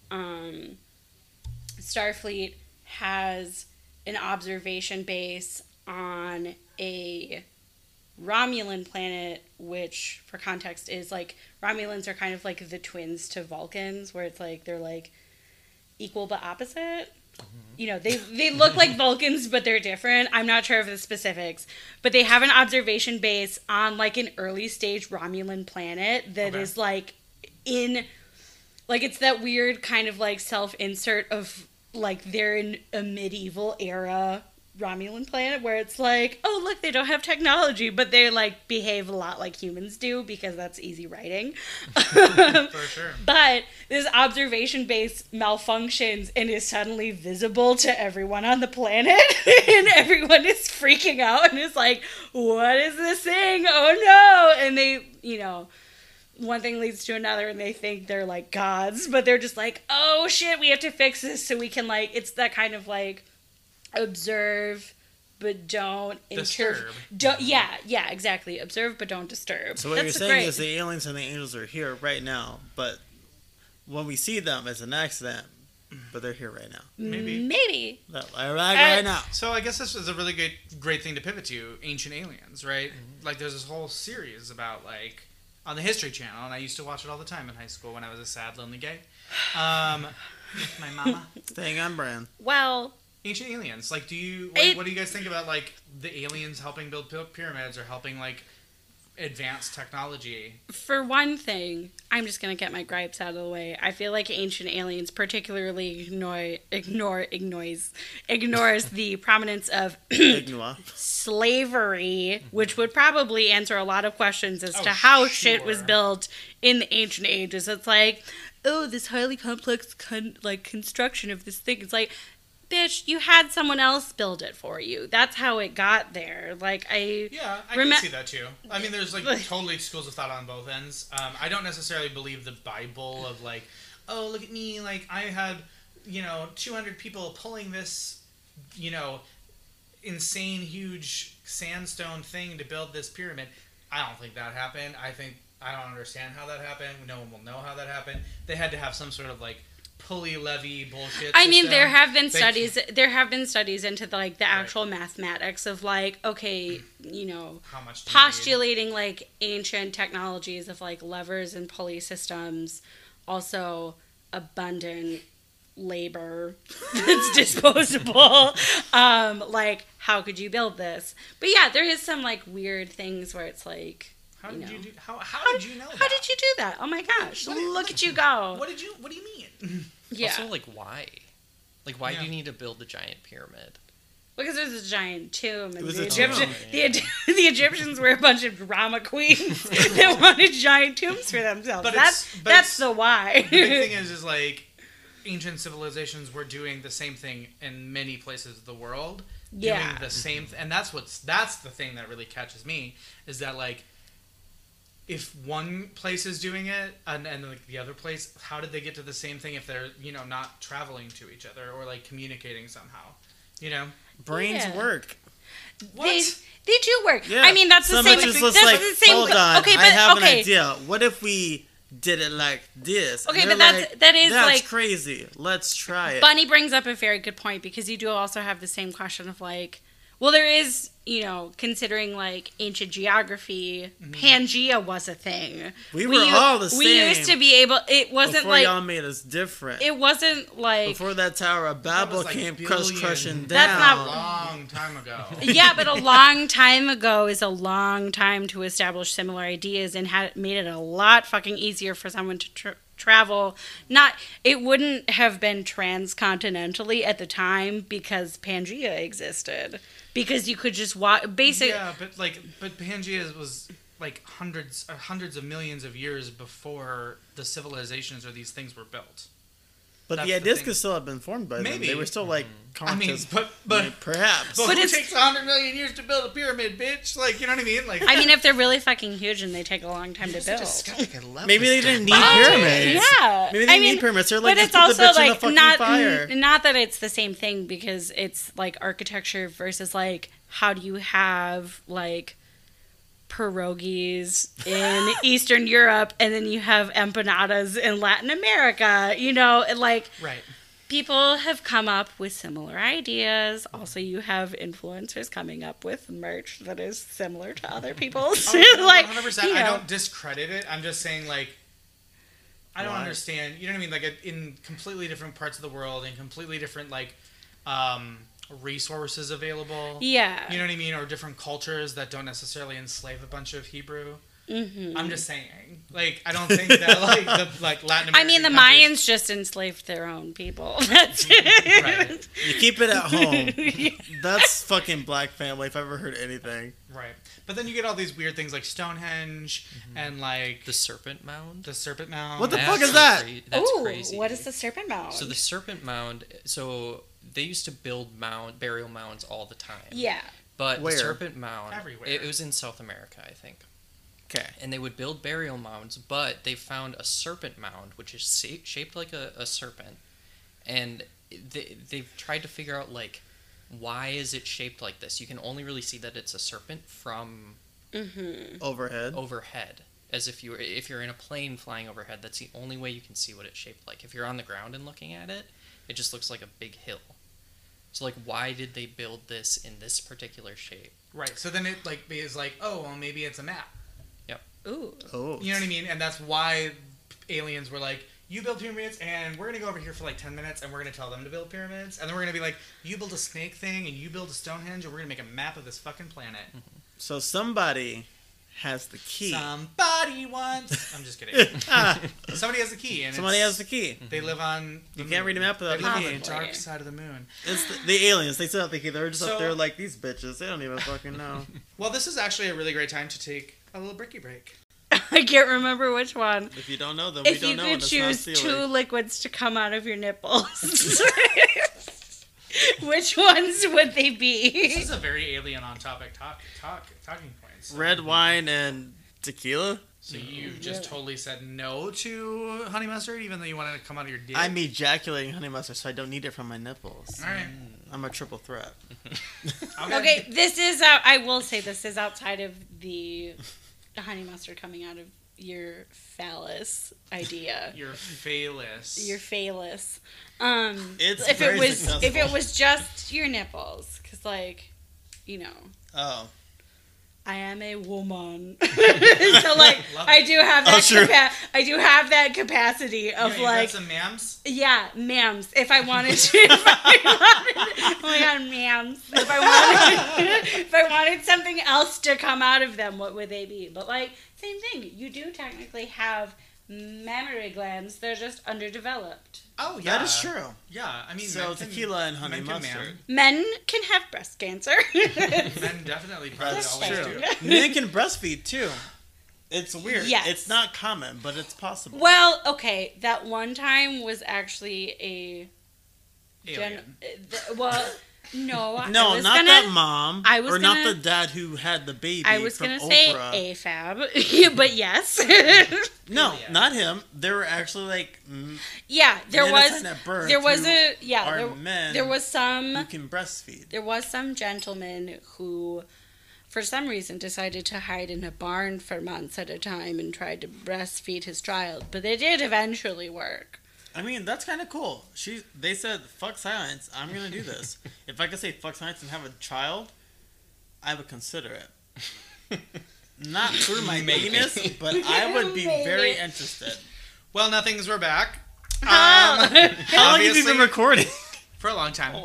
Starfleet has an observation base on a Romulan planet, which for context is like Romulans are kind of like the twins to Vulcans, where it's like they're like equal but opposite. They look like Vulcans, but they're different. I'm not sure of the specifics, but they have an observation base on like an early stage Romulan planet that is like it's that weird kind of like self-insert of like they're in a medieval era Romulan planet where it's like, oh look, they don't have technology, but they like behave a lot like humans do because that's easy writing. For sure. But this observation base malfunctions and is suddenly visible to everyone on the planet, and everyone is freaking out and is like, what is this thing? Oh no! And they, one thing leads to another, and they think they're like gods, but they're just like, oh shit, we have to fix this so we can like, it's that kind of like observe but don't disturb. Exactly. Observe but don't disturb. So what you're saying is the aliens and the angels are here right now, but when we see them, it's an accident. But they're here right now. Maybe. Right now. So I guess this is a really great thing to pivot to, Ancient Aliens, right? Mm-hmm. Like there's this whole series about like on the History Channel, and I used to watch it all the time in high school when I was a sad, lonely gay. With my mama. Staying on brand. Well, Ancient Aliens. Like, what do you guys think about like the aliens helping build pyramids or helping like advanced technology? For one thing, I'm just gonna get my gripes out of the way. I feel like Ancient Aliens particularly ignores the prominence of slavery, which would probably answer a lot of questions as to how shit was built in the ancient ages. It's like, oh, this highly complex construction of this thing. It's like, bitch, you had someone else build it for you. That's how it got there. Like, I can see that too. I mean, there's like totally schools of thought on both ends. I don't necessarily believe the Bible of like, oh, look at me, like I had, 200 people pulling this, insane huge sandstone thing to build this pyramid. I don't think that happened. I don't understand how that happened. No one will know how that happened. They had to have some sort of like pulley levy bullshit. I mean, there have been studies. There have been studies into the actual mathematics of okay, how much postulating ancient technologies of levers and pulley systems, also abundant labor that's disposable. How could you build this? But yeah, there is some weird things where it's how did you do? How did you know that? How did you do that? Oh my gosh! Look at you go. What do you mean? Yeah. Also, why? Why do you need to build a giant pyramid? Because there's a giant tomb, and the Egyptians were a bunch of drama queens that wanted giant tombs for themselves. But that's the why. The big thing is ancient civilizations were doing the same thing in many places of the world. Doing the same, and that's the thing that really catches me is that if one place is doing it and the other place, how did they get to the same thing if they're not traveling to each other or communicating somehow? Brains work. What? They do work. Yeah. I mean, that's the same. That's the same. Hold on. Okay, but I have an idea. What if we did it like this? Okay, but that's crazy. Let's try it. Bunny brings up a very good point because you do also have the same question of there is, considering ancient geography, Pangea was a thing. We were all the same. We used to be able. It wasn't before y'all made us different. It wasn't before that Tower of Babel came crushing down. That's not a long time ago. Yeah, but a long time ago is a long time to establish similar ideas and made it a lot fucking easier for someone to travel. It wouldn't have been transcontinentally at the time because Pangea existed. Because you could just walk, basically. Yeah, but Pangea was hundreds of millions of years before the civilizations or these things were built. But the ideas could still have been formed by them. They were still conscious. But perhaps. But it takes 100 million years to build a pyramid, bitch. You know what I mean? I mean, if they're really fucking huge and they take a long time to build. Maybe they didn't need pyramids. Yeah. Maybe they need pyramids. They're but just it's also put the bitch in the fucking fire. Not that it's the same thing because it's architecture versus how do you have pierogies in Eastern Europe and then you have empanadas in Latin America, right. People have come up with similar ideas. Also, you have influencers coming up with merch that is similar to other people's. 100%. I don't discredit it. I'm just saying I don't understand. You know what I mean? In completely different parts of the world, in completely different resources available. Yeah. You know what I mean? Or different cultures that don't necessarily enslave a bunch of Hebrew. Mm-hmm. I'm just saying. I don't think that the Latin American I mean, the Mayans just enslaved their own people. That's it. Right. You keep it at home. That's fucking black family if I've ever heard anything. Right. But then you get all these weird things like Stonehenge and the Serpent Mound. The Serpent Mound. What the fuck is that? That's crazy. What is the Serpent Mound? So the Serpent Mound, they used to build burial mounds all the time. Yeah. But where? The Serpent Mound, everywhere. It was in South America, I think. Okay. And they would build burial mounds, but they found a serpent mound, which is shaped like a serpent. And they've tried to figure out, why is it shaped like this? You can only really see that it's a serpent from overhead. As if you're in a plane flying overhead, that's the only way you can see what it's shaped like. If you're on the ground and looking at it, it just looks like a big hill. So, why did they build this in this particular shape? Right. So then it, is oh, well, maybe it's a map. Ooh. Oh. You know what I mean? And that's why aliens were you build pyramids, and we're going to go over here for 10 minutes, and we're going to tell them to build pyramids. And then we're going to be you build a snake thing, and you build a Stonehenge, and we're going to make a map of this fucking planet. Mm-hmm. So somebody has the key. Somebody wants... I'm just kidding. Somebody has the key. And somebody has the key. They live on... You can't read a map without the key. On the dark side of the moon. It's the aliens. They still have the key. They're just up there these bitches. They don't even fucking know. Well, this is actually a really great time to take a little bricky break. I can't remember which one. If you don't know them, we don't know. If you could choose 2 liquids to come out of your nipples, which ones would they be? This is a very alien on topic talking points. Red wine and tequila? So you've just totally said no to honey mustard, even though you wanted to come out of your dick? I'm ejaculating honey mustard, so I don't need it from my nipples. All right. I'm a triple threat. Okay, this is, I will say this is outside of the honey mustard coming out of your phallus idea. Your phallus. Your phallus. It's if very it was successful. if it was just your nipples, because like, you know, Oh. I am a woman, so like I do have that. sure. I do have that capacity of You like, got some mams? yeah, ma'ams. If I wanted to, oh my god, ma'ams. If I wanted something else to come out of them, what would they be? But like, same thing. You do technically have mammary glands. They're just underdeveloped. Oh, yeah. That is true. Yeah, I mean, So men can- tequila and honey men can mustard. Men can have breast cancer. Men definitely probably That's always true. do. Men can breastfeed too. It's weird. Yes. It's not common, but it's possible. Well, okay, that one time was actually a Alien. well, no, No, I was not gonna, the mom, I was or not gonna- the dad who had the baby. I was from gonna say Oprah. AFAB, but yes, No, Yeah. not him. There were actually like yeah, there men was assigned at birth there was who a yeah are there, men there was who some can breastfeed. there was some gentleman who, for some reason, decided to hide in a barn for months at a time and tried to breastfeed his child, but it did eventually work. I mean, that's kind of cool. They said, "Fuck science. I'm gonna do this." If I could say "fuck science" and have a child, I would consider it. Not through my Maybe. penis, but I would be Maybe. very interested. Well, nothings. We're back. Oh. How long have you Obviously- been recording? For a long time.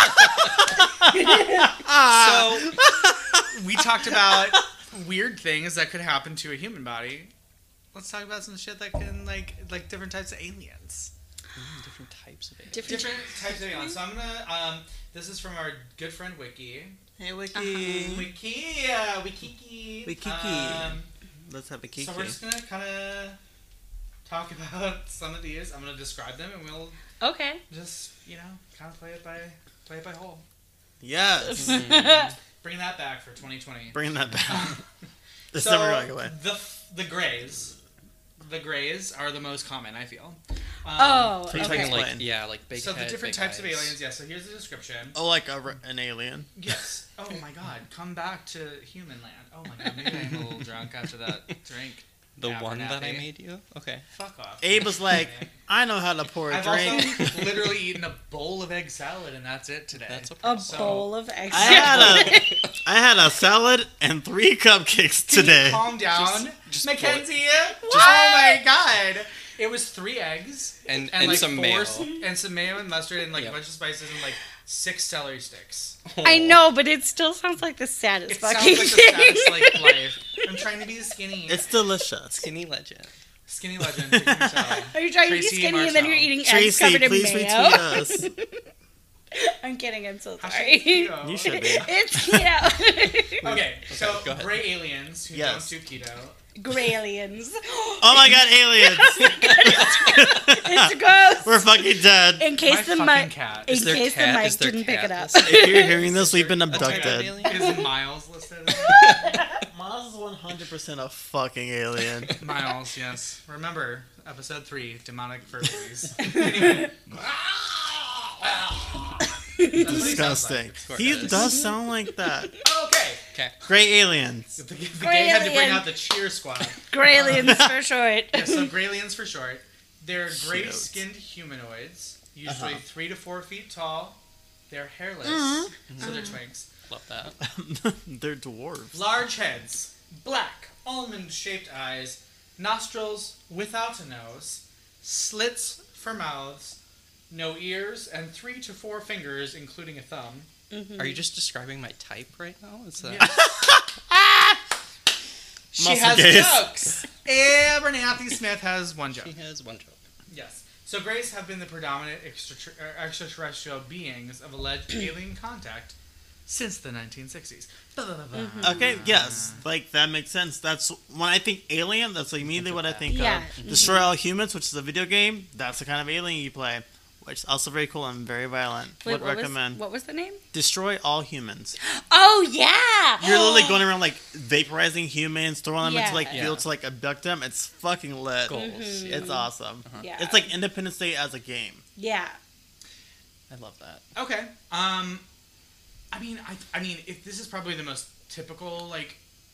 Ah. So, we talked about weird things that could happen to a human body. Let's talk about some shit that can, like different types of aliens. Different types of aliens. Different types of aliens. So I'm gonna, this is from our good friend Wiki. Hey, Wiki. Wikiki. Wikiki. Let's have a kiki. So we're just gonna kind of talk about some of these. I'm gonna describe them, and we'll Okay. just, kind of play it by whole. Yes. Bring that back for 2020. Bring that back. It's So never going away. the grays. The grays are the most common, I feel. Oh, So you're okay. talking Like, yeah, like big So head, the different big types of eyes. aliens, yeah. So here's the description. Oh, like an alien. Yes. Oh my God. Come back to human land. Oh my God. Maybe I'm a little drunk after that drink. The one that I Abernathy. made you? Okay. Fuck off. Abe was like, "I know how to pour a I've drink." also literally eaten a bowl of egg salad, and that's it today. That's a A problem. bowl of eggs. I had a salad and 3 cupcakes today. Calm down, just Mackenzie. Oh my God. It was 3 eggs And like some 4 mayo. and some mayo and mustard and like Yep. a bunch of spices and like 6 celery sticks. I know, but it still sounds like the saddest It sounds fucking like the thing. saddest like life. I'm trying to be skinny. It's delicious. Skinny legend. Skinny legend. You can tell. Are you trying to be Tracy skinny and then you're Martel. eating eggs Tracy, covered in please mayo? retweet us. I'm kidding. I'm so Hashtag sorry. keto. You should be. It's keto. Okay, so go ahead. gray aliens who Yes. don't do keto. Gray aliens. Oh my God, aliens! It's gross. We're fucking dead. In case the fucking mic, cat. in Is there case the cat- mic is there didn't pick cat it up. listed? If you're hearing this, we've been A type of abducted. alien? Is Miles listed? Miles is 100% a fucking alien. Miles, yes. Remember, episode 3, demonic furries. Anyway. Disgusting. Like. He does sound like that. Okay. Okay. Great aliens. The gay Gray had to bring alien. out the cheer squad. Gray aliens for short. Yeah, so Graylians for short. They're Cute. gray-skinned humanoids, usually Uh-huh. 3 to 4 feet tall. They're hairless, so they're twinks. Love that. They're dwarves. Large heads, black, almond-shaped eyes, nostrils without a nose, slits for mouths, no ears, and 3 to 4 fingers, including a thumb. Are you just describing my type right now? Is that She Muscle has gaze. jokes. Abernathy Smith has one joke. He has one joke. Yes. So Grays have been the predominant extraterrestrial beings of alleged alien contact since the 1960s. Okay, yes. Like, that makes sense. That's when I think alien, that's immediately what I think Yeah. of. Destroy All Humans, which is a video game. That's the kind of alien you play. Which is also very cool and very violent. Wait, Would what recommend. what was the name? Destroy All Humans. Oh yeah. You're literally going around, like, vaporizing humans, throwing them Yeah. into, like, Yeah. fields to, like, abduct them. It's fucking lit. Goals. It's awesome. Yeah. It's like Independence Day as a game. Yeah. I love that. Okay. I mean, if this is probably the most typical, like,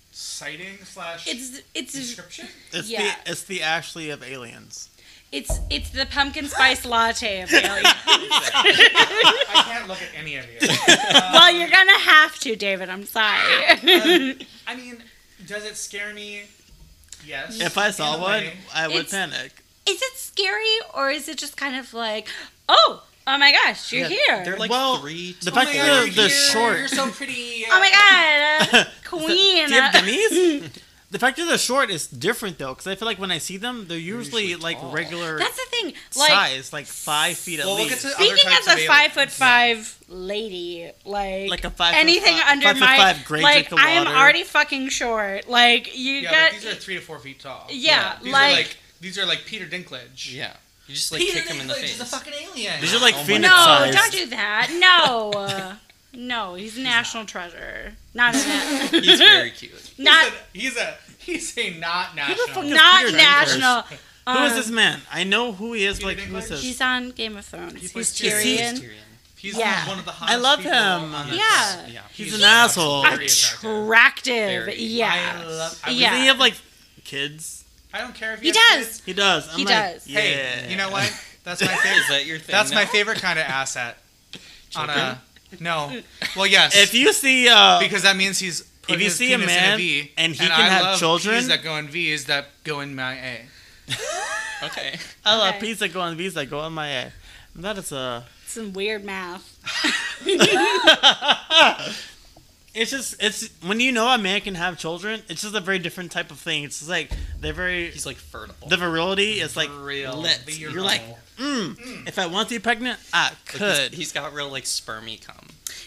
sighting slash It's description. Yeah. It's the Ashley of aliens. it's the pumpkin spice latte of aliens. I can't look at any of you. Well, you're gonna have to, David. I'm sorry. I mean, does it scare me? Yes. If I saw in a one, way. I would It's- panic. Is it scary or is it just kind of like, oh my gosh, you're here? They're like Well, 3 the to fact Oh my that God, they're you're here. short. You're so pretty. Oh my god, queen. Do you have Denise? The fact that they're short is different though, because I feel like when I see them, they're usually like tall. regular That's the thing. Like, size, like 5 feet at Well, we'll get least. to other speaking types as a of 5'5" lady, like Like a 5'5" anything under 5'5" my great like, drink of I am water. already fucking short. Like you Yeah, got. but these are 3 to 4 feet tall. Yeah, These these are like Peter Dinklage. Yeah. You just like Peter kick him in the Dinklage face. is a fucking alien. These are like Oh my phoenix No, sized. don't do that. No. No, he's a national treasure. Not a He's very cute. not He's a not fuck national. is not Peter national. Who is this man? I know who he is, but like, Peter who is Dinklage? this? He's on Game of Thrones. He He's plays Tyrion. Tyrion. He's Yeah. one of the I hottest love people him. on this. Yeah. Yeah. He's an asshole. Very attractive. Attractive. Very. Yeah. I love. I, Yeah. Doesn't he have like kids? I don't care if He has does. kids. He does. I'm He like, does. Yeah. Hey, you know what? That's my Is favorite. that your thing? That's my now? favorite kind of asset. On Children? a no. Well, yes. If you see, because that means he's put if you his see a penis in man V, and he can I have love children- P's that go in V's that go in my A. Okay. I love Okay. P's that go on V's that go on my A. That is a. Some weird math. It's when you know a man can have children, it's just a very different type of thing. It's just like they're very He's like fertile. the virility is like Real. lit. Virile. You're like, if I want to be pregnant, I Like, could. he's got real like spermy cum.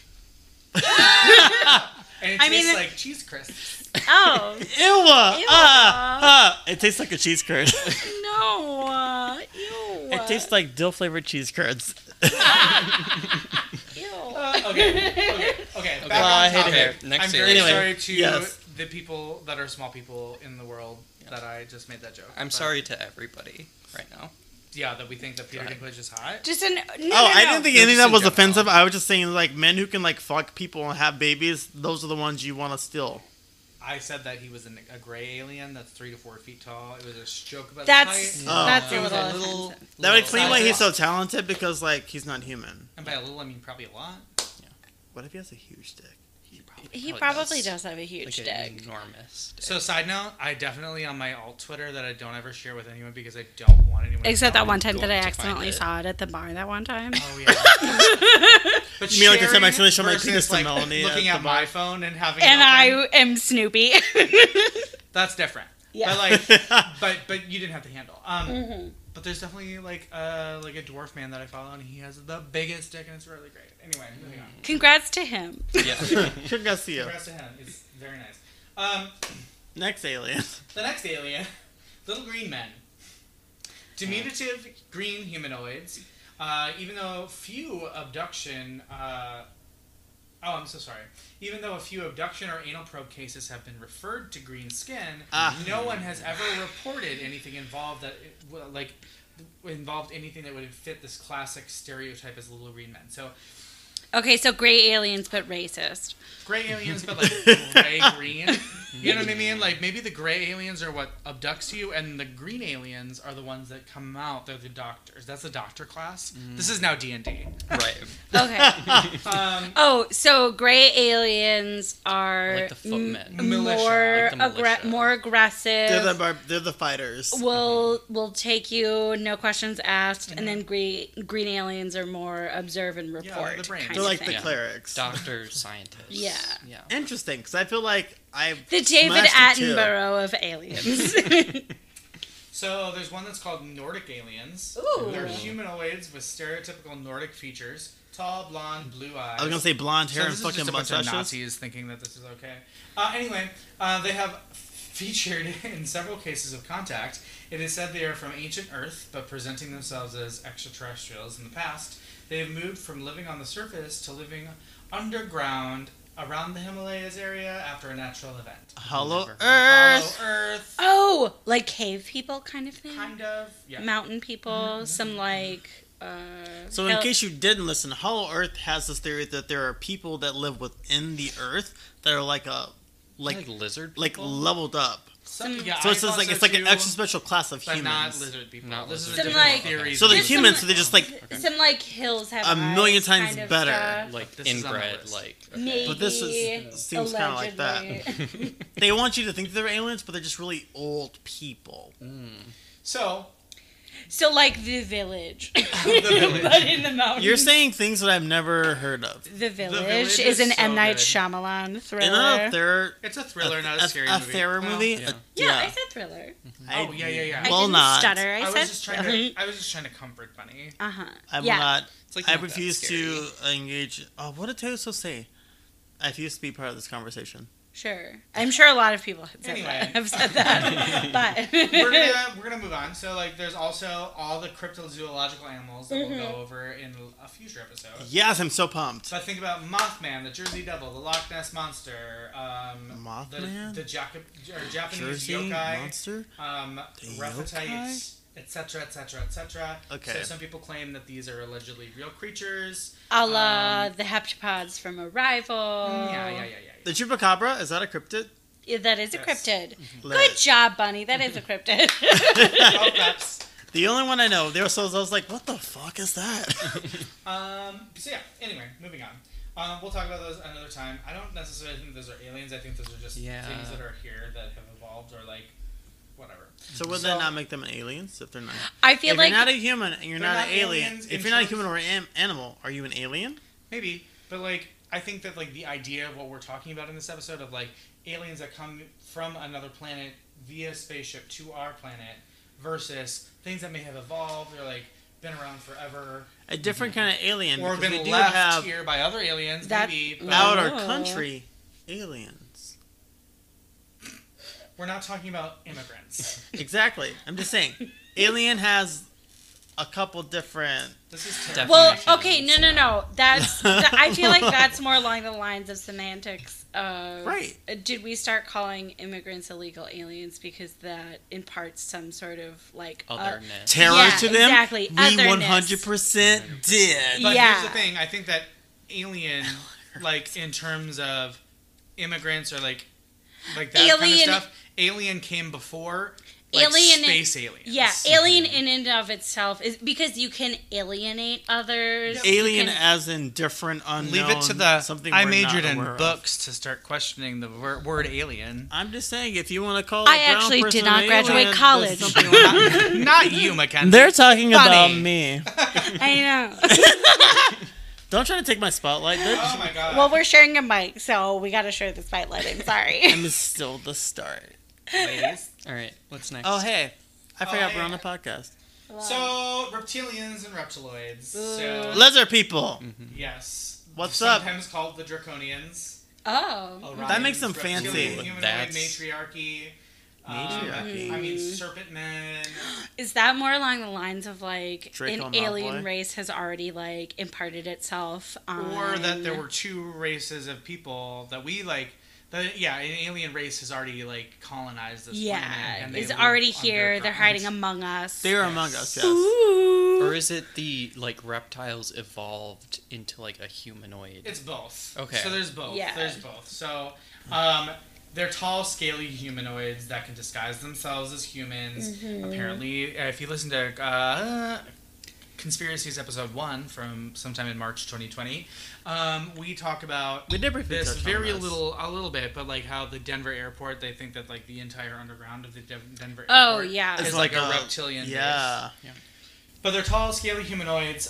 And it I tastes mean- like cheese crisps. Oh It tastes like a cheese curd. no! Ew. It tastes like dill flavored cheese curds. Ew. Okay. Back Well, I on hate it topic. here. Next I'm year. very Anyway, sorry to yes. the people that are small people in the world that I just made that joke. I'm But, sorry to everybody right now. Yeah, that we think that Peter Go ahead. Dinklage is hot. Just an no. I didn't think No, any of just that in was general. offensive. I was just saying like men who can like fuck people and have babies. Those are the ones you want to steal. I said that he was a gray alien that's 3 to 4 feet tall. It was a joke about That's height. Oh. that's It a was little a little- offensive. That would explain why size he's so off. talented because like he's not human. And by a little, I mean probably a lot. What if he has a huge dick? He probably does have a huge Like an dick. enormous dick. So, side note, I definitely on my alt Twitter that I don't ever share with anyone because I don't want anyone. Except to that know. one time that I going to accidentally find it. saw it at the bar that one time. Oh yeah. But You mean like the time I sharing accidentally showed my versus, penis to like, Melanie looking at at the my bar? phone and having. And it I open, am Snoopy. that's different. Yeah. But you didn't have to handle. Mm-hmm. But there's definitely like a dwarf man that I follow, and he has the biggest dick, and it's really great. Anyway, moving on. Congrats to him. Yeah. Congrats to you. Congrats to him. It's very nice. Next alien. The next alien, little green men. Diminutive green humanoids. Even though few abduction. I'm so sorry. Even though a few abduction or anal probe cases have been referred to green skin, no one has ever reported anything involved involved anything that would fit this classic stereotype as little green men. So Okay, so gray aliens but racist. gray aliens, but like gray green. You know what I mean? Like maybe the gray aliens are what abducts you, and the green aliens are the ones that come out. They're the doctors. That's the doctor class. This is now D&D. Right. Okay. Oh, so gray aliens are Like the footmen. Militia, like the militia. more aggressive. They're the fighters. Will take you, no questions asked, and then green aliens are more observe and they're report. the brains. kind They're of like thing. the clerics. Doctors, scientists. Yeah. Yeah. Interesting, because I feel like I The David smashed it too. Attenborough of aliens. So there's one that's called Nordic aliens. Ooh. They're humanoids with stereotypical Nordic features: tall, blonde, blue eyes. I was gonna say blonde hair So and this is fucking just a bunch of mustaches. Nazis thinking that this is okay. Anyway, they have featured in several cases of contact. It is said they are from ancient Earth, but presenting themselves as extraterrestrials in the past. They have moved from living on the surface to living underground around the Himalayas area after a natural event. Hollow Never heard. Earth. Hollow Earth, Oh, like cave people kind of thing? kind of. Yeah. Mountain people, some like... So in case you didn't listen, Hollow Earth has this theory that there are people that live within the Earth that are like a like lizard like people? leveled up. So So it's just like it's like an extra special class of but not humans. lizard people. Not This is lizard a people. different Some, like- theory. So they're There's humans, some- so they just like Some like hills have A million eyes times kind of better. stuff. like This is on the inbred, list. like Maybe. But this seems kinda like that. allegedly. they want you to think they're aliens, but they're just really old people. So So like the village. the village. But in the mountains. You're saying things that I've never heard of. The Village, Village is an is so M. Night good. Shyamalan thriller. And another It's a thriller, not a scary a movie. thriller Well, movie. yeah. yeah, I said thriller. Oh, yeah. I Will didn't not. stutter. I I was said just trying to comfort Bunny. Uh-huh. I will yeah. not. It's like I not that refuse scary. to engage. Oh, what did Taylor Swift say? I refuse to be part of this conversation. Sure. I'm sure a lot of people have said Anyway. that. Have said that. But We're gonna move on. So like, there's also all the cryptozoological animals that we'll go over in a future episode. Yes, I'm so pumped. So think about Mothman, the Jersey Devil, the Loch Ness Monster, Mothman? the Japanese Jersey yokai, monster. The Rephitites, etc., etc., etc. Okay. So some people claim that these are allegedly real creatures. a la the heptapods from Arrival. Yeah. The chupacabra, is that a cryptid? Yeah, that is a Yes. cryptid. Let- Good job, Bunny. That is a cryptid. Oh, that's. The only one I know. There was, so I was like, what the fuck is that? So yeah. Anyway, moving on. We'll talk about those another time. I don't necessarily think those are aliens. I think those are just Yeah. things that are here that have evolved or like whatever. So would that not make them aliens if they're not? I feel If like you're not a human and you're They're not not an alien, aliens if in you're not a terms- human or an animal, are you an alien? Maybe, but like I think that like the idea of what we're talking about in this episode of like aliens that come from another planet via spaceship to our planet versus things that may have evolved or like been around forever A different kind of alien. or because been we do left have here by other aliens. That- Maybe, but outer Oh. country aliens. we're not talking about immigrants. Exactly. I'm just saying. Alien has a couple different. This is Definitely. well, Definitions, okay, no. That's I feel like that's more along the lines of semantics. Of, Right. Did we start calling immigrants illegal aliens because that imparts some sort of like otherness. Terror Yeah, to them. exactly. We Otherness. 100% did. But Yeah. here's the thing: I think that alien, like in terms of immigrants or like that kind of Alien- stuff, alien came before like Alien- space aliens. Yeah, alien in and of itself is because you can alienate others. Yep. You Alien can- as in different, unknown. Leave it to the. something I we're majored not in aware of. books to start questioning the word alien. I'm just saying, if you want to call I a brown actually person did not an graduate alien, there's college. something wrong. Not you, Mackenzie. They're talking about Funny. me. I know. Don't try to take my spotlight, bitch. Oh my god. Well, we're sharing a mic, so we got to share the spotlight. I'm sorry. I'm still the start. ladies. All right, what's next? Oh, hey. I forgot hey. we're on the podcast. So reptilians and reptiloids. So Lizard people. yes. What's up? Sometimes called the Draconians. Oh. That makes them Orion's fancy. reptilian humanoid That's- matriarchy. Matriarchy. I mean, serpent men. Is that more along the lines of like Draco an Malfoy? alien race has already like imparted itself on... Or that there were two races of people that we like. An alien race has already like colonized this planet. Yeah, And they it's live already here. They're underground. hiding among us. They are among us, yes. Ooh. Or is it the like reptiles evolved into like a humanoid? It's both. Okay. So there's both. Yeah. There's both. So they're tall, scaly humanoids that can disguise themselves as humans. Mm-hmm. Apparently, if you listen to Conspiracies episode 1 from sometime in March 2020, we talk about We did briefly this touch on very this. a little bit, but like how the Denver airport, they think that like the entire underground of the Denver Oh, airport yeah. is It's like a reptilian race. Yeah. But they're tall, scaly humanoids.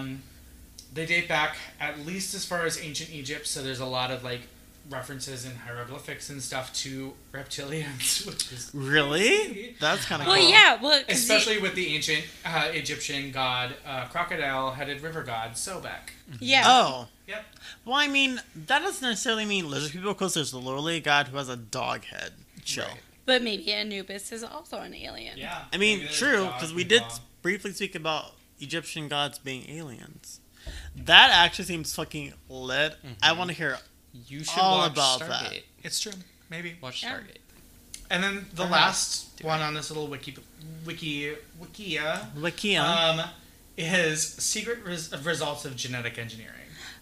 They date back at least as far as ancient Egypt, so there's a lot of like references in hieroglyphics and stuff to reptilians, which is Really? That's kind of Well, cool. yeah. Well, 'cause especially with the ancient Egyptian god, crocodile-headed river god Sobek. yeah. Oh. Yep. Well, I mean, that doesn't necessarily mean lizard people because there's literally a god who has a dog head. Chill. Right. But maybe Anubis is also an alien. Yeah. I mean, maybe there's true, dogs because we did involved. briefly speak about Egyptian gods being aliens. That actually seems fucking lit. I want to hear You should all watch about Stargate. that. It's true. Maybe. Watch Yeah. Stargate. And then the last one on this little wikia Wikia. is secret results of genetic engineering.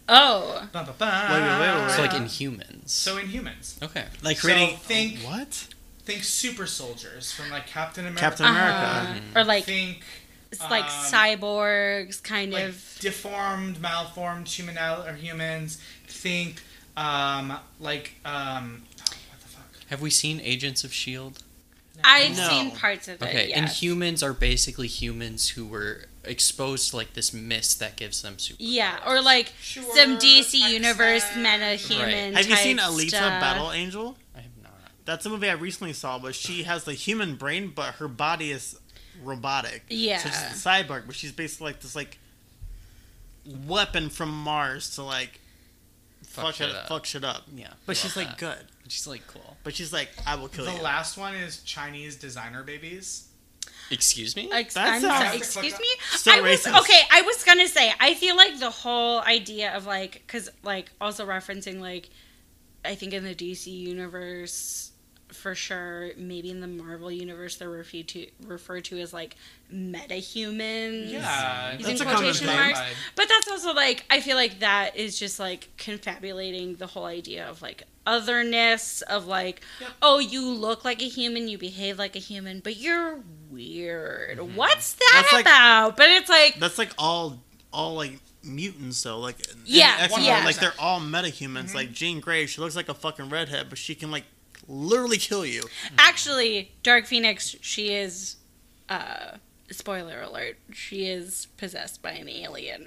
Oh. Wait. So like Inhumans. So Inhumans. Okay. Like So creating think- what? Think super soldiers from like Captain America. Captain America. Or like Think it's like cyborgs, kind like of. deformed, malformed humans. Think what the fuck? Have we seen Agents of S.H.I.E.L.D.? I've No. seen parts of it. Okay, Yes. Inhumans are basically humans who were exposed to like this mist that gives them super. Yeah, or like Sure, some DC X-Men. Universe meta-human. Have you seen type Alita stuff. Battle Angel? I have not. That's a movie I recently saw, but she has the human brain, but her body is robotic. Yeah. So she's a cyborg, but she's basically like this like weapon from Mars to like fuck shit up. Yeah, But love she's like that. good. She's like cool. But she's like, I will kill The you. last one is Chinese designer babies. Excuse me. I'm That sorry, sounds- excuse me. So racist. I was gonna say. I feel like the whole idea of like, because like also referencing like, I think in the DC universe, for sure, maybe in the Marvel universe, they're referred to as like metahumans. Yeah, Using that's a common quotation thing. marks. But that's also like, I feel like that is just like confabulating the whole idea of like otherness, of like, Yep. oh, you look like a human, you behave like a human, but you're weird. Mm-hmm. What's that That's like- about? But it's like, That's like all like mutants though. Like Yeah, X-Men, yeah. like they're all metahumans. Like Jean Grey, she looks like a fucking redhead, but she can like literally kill you. actually, Dark Phoenix, she is, spoiler alert, she is possessed by an alien.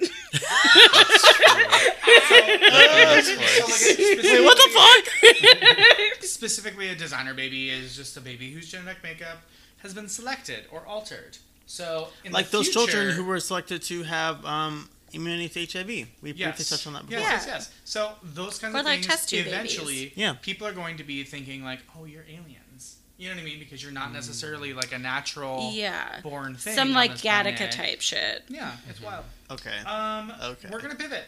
Wait, what the fuck? Specifically, a designer baby is just a baby whose genetic makeup has been selected or altered. So, in Like the those future, children who were selected to have immunity to HIV. We briefly touched on that before. Yes. So those kinds Or of like things, test tube eventually, babies. Yeah. people are going to be thinking like, "Oh, you're aliens." You know what I mean? Because you're not necessarily like a natural Yeah. born thing. Some on like this Gattaca planet. type shit. Yeah, it's wild. Okay. Okay. We're gonna pivot.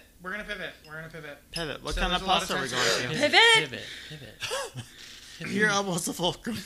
Pivot. What So kind there's of a lot of pasta are we times going where- to? Pivot. Your elbow's a fulcrum.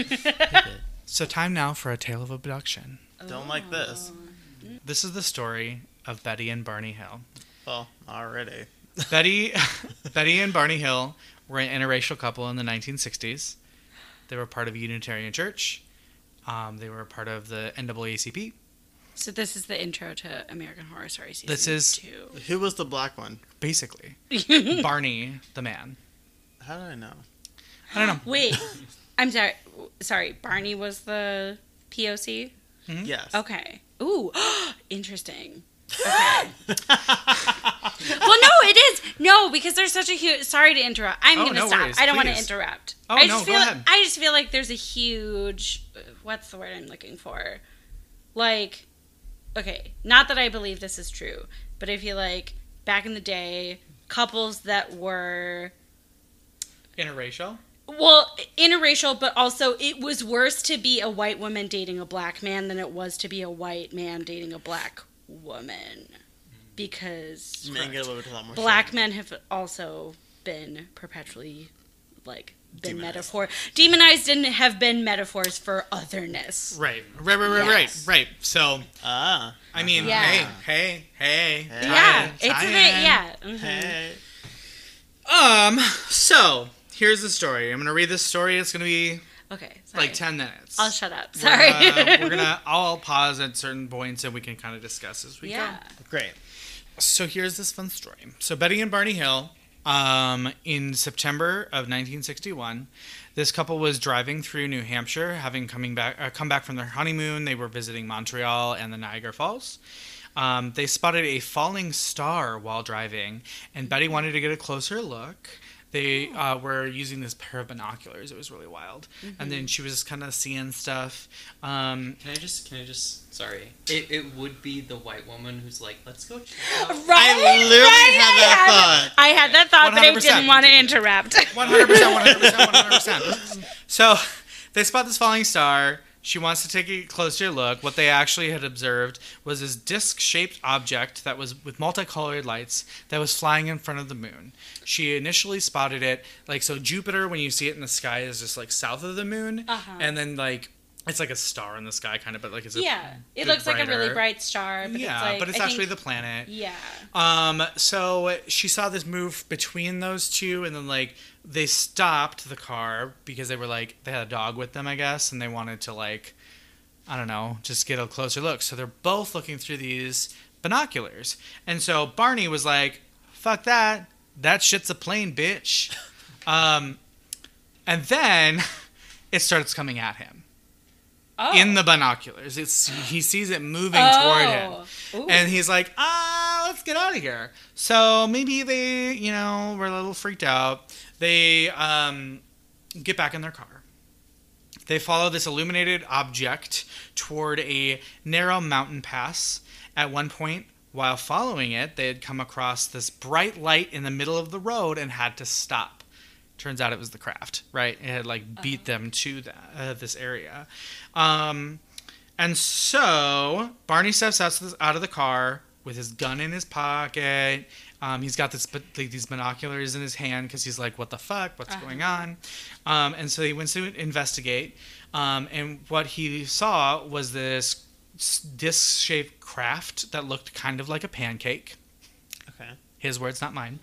So time now for a tale of abduction. Don't like this. This is the story of Betty and Barney Hill. Well, already. Betty and Barney Hill were an interracial couple in the 1960s. They were part of a Unitarian Church. They were part of the NAACP. So this is the intro to American Horror Story season This is- 2. Who was the black one? Basically, Barney, the man. How do I know? I don't know. Wait, I'm sorry. Sorry, Barney was the POC? Yes. Okay. Ooh, interesting. Okay. Well, no, it is. No, because there's such a huge. Sorry to interrupt. I'm Oh, gonna no stop. worries, I don't want to please. interrupt. Oh, I no, just go feel. ahead. I just feel like there's a huge. What's the word I'm looking for? Like, okay, not that I believe this is true, but I feel like back in the day, couples that were. Interracial? Well, interracial, but also it was worse to be a white woman dating a black man than it was to be a white man dating a black woman. Because Men get a little bit a lot more black shit. men have also been perpetually, like, been Demonized. demonized and have been metaphors for otherness. Right. Yes. Right. So, Ah. I mean, Yeah. hey. Yeah, it's a tie bit, in. yeah. Mhm. Hey. So, here's the story. I'm going to read this story. It's going to be Okay, sorry. like 10 minutes. I'll shut up. Sorry. I'll pause at certain points and we can kind of discuss as we Yeah. go. Great. So here's this fun story. So Betty and Barney Hill, in September of 1961, this couple was driving through New Hampshire, having come back from their honeymoon. They were visiting Montreal and the Niagara Falls. They spotted a falling star while driving, and Betty wanted to get a closer look. They were using this pair of binoculars. It was really wild. And then she was just kind of seeing stuff. Can I just? Sorry. It would be the white woman who's like, let's go check out. Right? I literally had that thought. I had that thought, but I 100%. didn't want to interrupt. 100%. So they spot this falling star. She wants to take a closer look. What they actually had observed was this disc-shaped object that was with multicolored lights that was flying in front of the moon. She initially spotted it, like, so Jupiter, when you see it in the sky, is just like south of the moon. Uh-huh. And then like It's like a star in the sky, kind of, but like it's a it bit looks like a really brighter. bright star. But it's like, but it's I actually think, the planet. Yeah. So she saw this move between those two, and then like they stopped the car because they were like they had a dog with them, I guess, and they wanted to like, I don't know, just get a closer look. So they're both looking through these binoculars, and so Barney was like, "Fuck that! That shit's a plane, bitch." And then it starts coming at him. Oh. In the binoculars. He sees it moving toward him. Ooh. And he's like, let's get out of here. So maybe they, were a little freaked out. They get back in their car. They follow this illuminated object toward a narrow mountain pass. At one point, while following it, they had come across this bright light in the middle of the road and had to stop. Turns out it was the craft, right? It had like beat them to this area. And so Barney steps out of the car with his gun in his pocket. He's got these binoculars in his hand because he's like, what the fuck? What's going on? And so he went to investigate. And what he saw was this disc-shaped craft that looked kind of like a pancake. Okay. His words, not mine.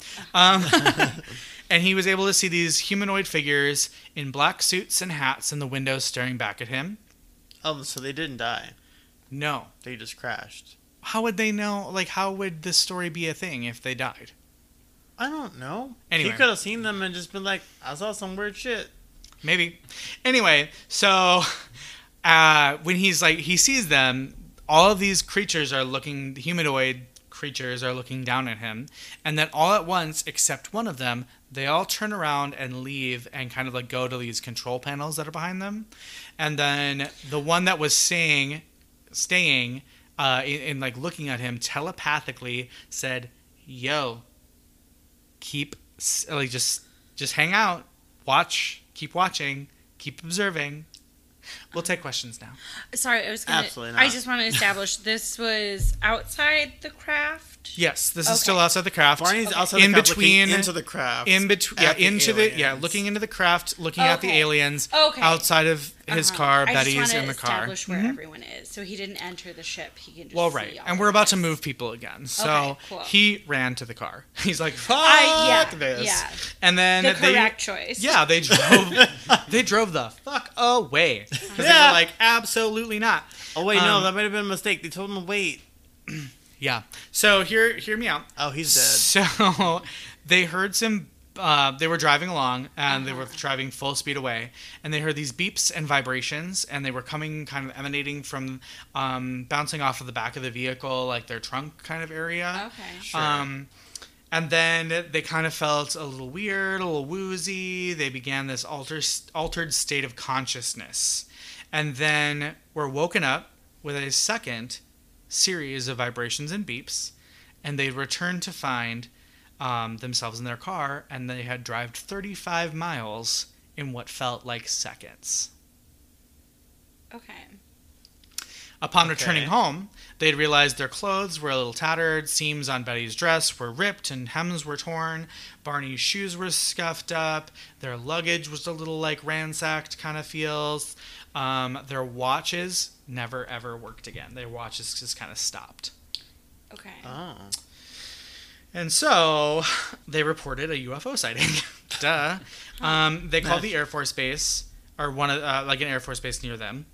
And he was able to see these humanoid figures in black suits and hats in the window staring back at him. Oh, so they didn't die. No. They just crashed. How would they know? Like, how would this story be a thing if they died? I don't know. Anyway. He could have seen them and just been like, I saw some weird shit. Maybe. Anyway, so when he's like, he sees them, all of these creatures are looking, the humanoid creatures are looking down at him, and then all at once, except one of them, they all turn around and leave and kind of like go to these control panels that are behind them. And then the one that was staying in like looking at him telepathically said, yo, keep like just hang out, watch, keep watching, keep observing. We'll take questions now. Sorry, Absolutely not. I just want to establish this was outside the craft. Yes, this is still outside the craft. Barney's outside in the craft, between looking into the craft. In between, looking into the craft, looking at the aliens. Okay. Outside of his car, Betty's in the car. I just want to establish where everyone is, so he didn't enter the ship. He can just Well, see right, all and of we're about to us. move people again, so Okay, cool. he ran to the car. He's like, "Fuck this!" Yeah. And then The correct choice. Yeah, they drove the fuck away because they were like, "Absolutely not." Oh, wait, no, that might have been a mistake. They told him to wait. Yeah. So hear me out. Oh, he's dead. So they heard some. They were driving along, and they were driving full speed away, and they heard these beeps and vibrations, and they were coming, kind of emanating from, bouncing off of the back of the vehicle, like their trunk kind of area. Okay. Sure. And then they kind of felt a little weird, a little woozy. They began this altered state of consciousness, and then were woken up with a second series of vibrations and beeps, and they returned to find themselves in their car, and they had driven 35 miles in what felt like seconds. Okay. Upon returning home, they had realized their clothes were a little tattered, seams on Betty's dress were ripped, and hems were torn. Barney's shoes were scuffed up. Their luggage was a little like ransacked kind of feels. Their watches never ever worked again. Their watches just kind of stopped. Okay. Oh. And so they reported a UFO sighting. Duh. They called the Air Force Base, or one of like an Air Force Base near them.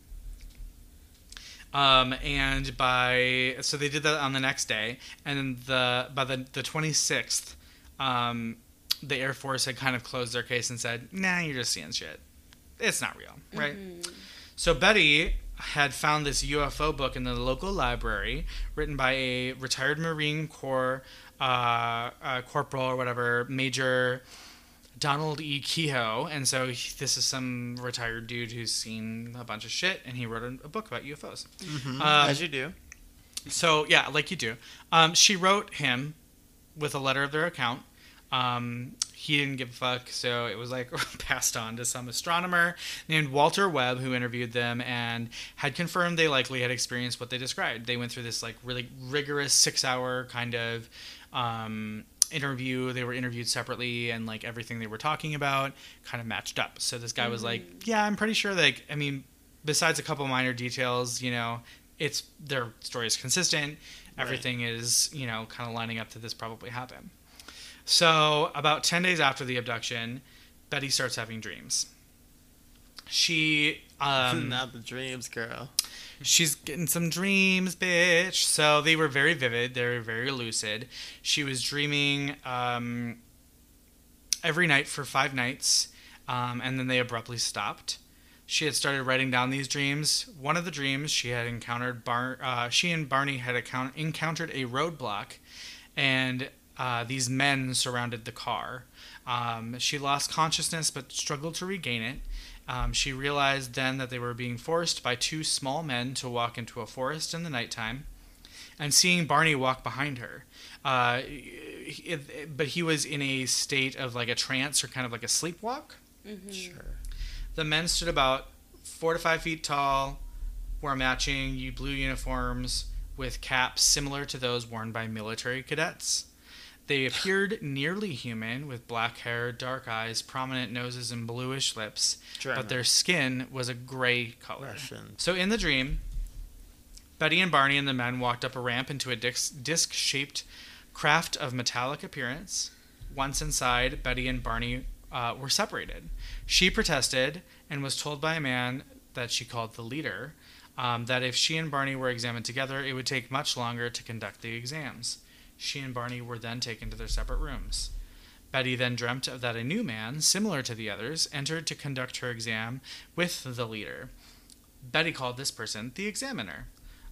So they did that on the next day, and then by the 26th, the Air Force had kind of closed their case and said, "Nah, you're just seeing shit. It's not real, right?" Mm-hmm. So Betty had found this UFO book in the local library, written by a retired Marine Corps corporal or whatever, Major Donald E. Kehoe. And so this is some retired dude who's seen a bunch of shit, and he wrote a book about UFOs. Mm-hmm. As you do. So, yeah, like you do. She wrote him with a letter of their account. He didn't give a fuck, so it was like passed on to some astronomer named Walter Webb, who interviewed them and had confirmed they likely had experienced what they described. They went through this like really rigorous 6-hour kind of interview. They were interviewed separately, and like everything they were talking about kind of matched up. So this guy was like, "Yeah, I'm pretty sure." Like, I mean, besides a couple minor details, it's their story is consistent. Right. Everything is, kind of lining up to this probably happen. So about 10 days after the abduction, Betty starts having dreams. She not the dreams, girl. She's getting some dreams, bitch. So they were very vivid. They were very lucid. She was dreaming every night for 5 nights, and then they abruptly stopped. She had started writing down these dreams. One of the dreams, she had encountered she and Barney had encountered a roadblock, and these men surrounded the car. She lost consciousness but struggled to regain it. She realized then that they were being forced by 2 small men to walk into a forest in the nighttime, and seeing Barney walk behind her. But he was in a state of like a trance or kind of like a sleepwalk. Mm-hmm. Sure. The men stood about 4 to 5 feet tall, wore matching blue uniforms with caps similar to those worn by military cadets. They appeared nearly human, with black hair, dark eyes, prominent noses, and bluish lips, German. but their skin was a gray color. Russian. So in the dream, Betty and Barney and the men walked up a ramp into a disc-shaped craft of metallic appearance. Once inside, Betty and Barney were separated. She protested and was told by a man that she called the leader that if she and Barney were examined together, it would take much longer to conduct the exams. She and Barney were then taken to their separate rooms. Betty then dreamt that a new man, similar to the others, entered to conduct her exam with the leader. Betty called this person the examiner.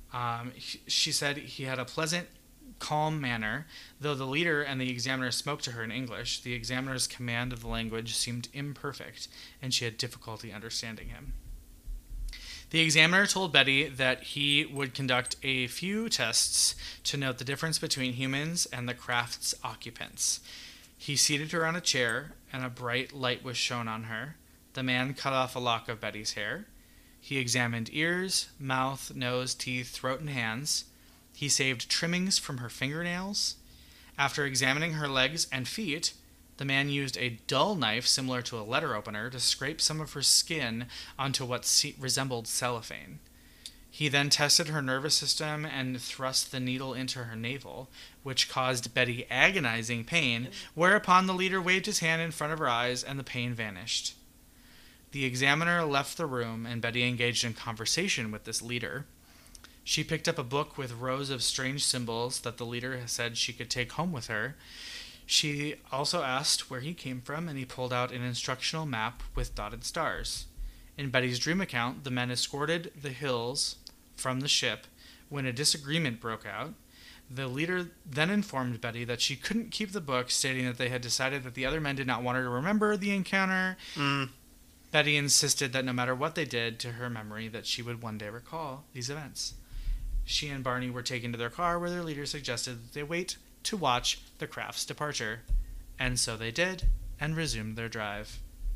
She said he had a pleasant, calm manner. Though the leader and the examiner spoke to her in English, the examiner's command of the language seemed imperfect, and she had difficulty understanding him. The examiner told Betty that he would conduct a few tests to note the difference between humans and the craft's occupants. He seated her on a chair, and a bright light was shone on her. The man cut off a lock of Betty's hair. He examined ears, mouth, nose, teeth, throat, and hands. He saved trimmings from her fingernails. After examining her legs and feet, the man used a dull knife similar to a letter opener to scrape some of her skin onto what resembled cellophane. He then tested her nervous system and thrust the needle into her navel, which caused Betty agonizing pain, whereupon the leader waved his hand in front of her eyes and the pain vanished. The examiner left the room, and Betty engaged in conversation with this leader. She picked up a book with rows of strange symbols that the leader said she could take home with her. She also asked where he came from, and he pulled out an instructional map with dotted stars. In Betty's dream account, the men escorted the hills from the ship when a disagreement broke out. The leader then informed Betty that she couldn't keep the book, stating that they had decided that the other men did not want her to remember the encounter. Betty insisted that no matter what they did to her memory, that she would one day recall these events. She and Barney were taken to their car, where their leader suggested that they wait to watch the craft's departure. And so they did, and resumed their drive.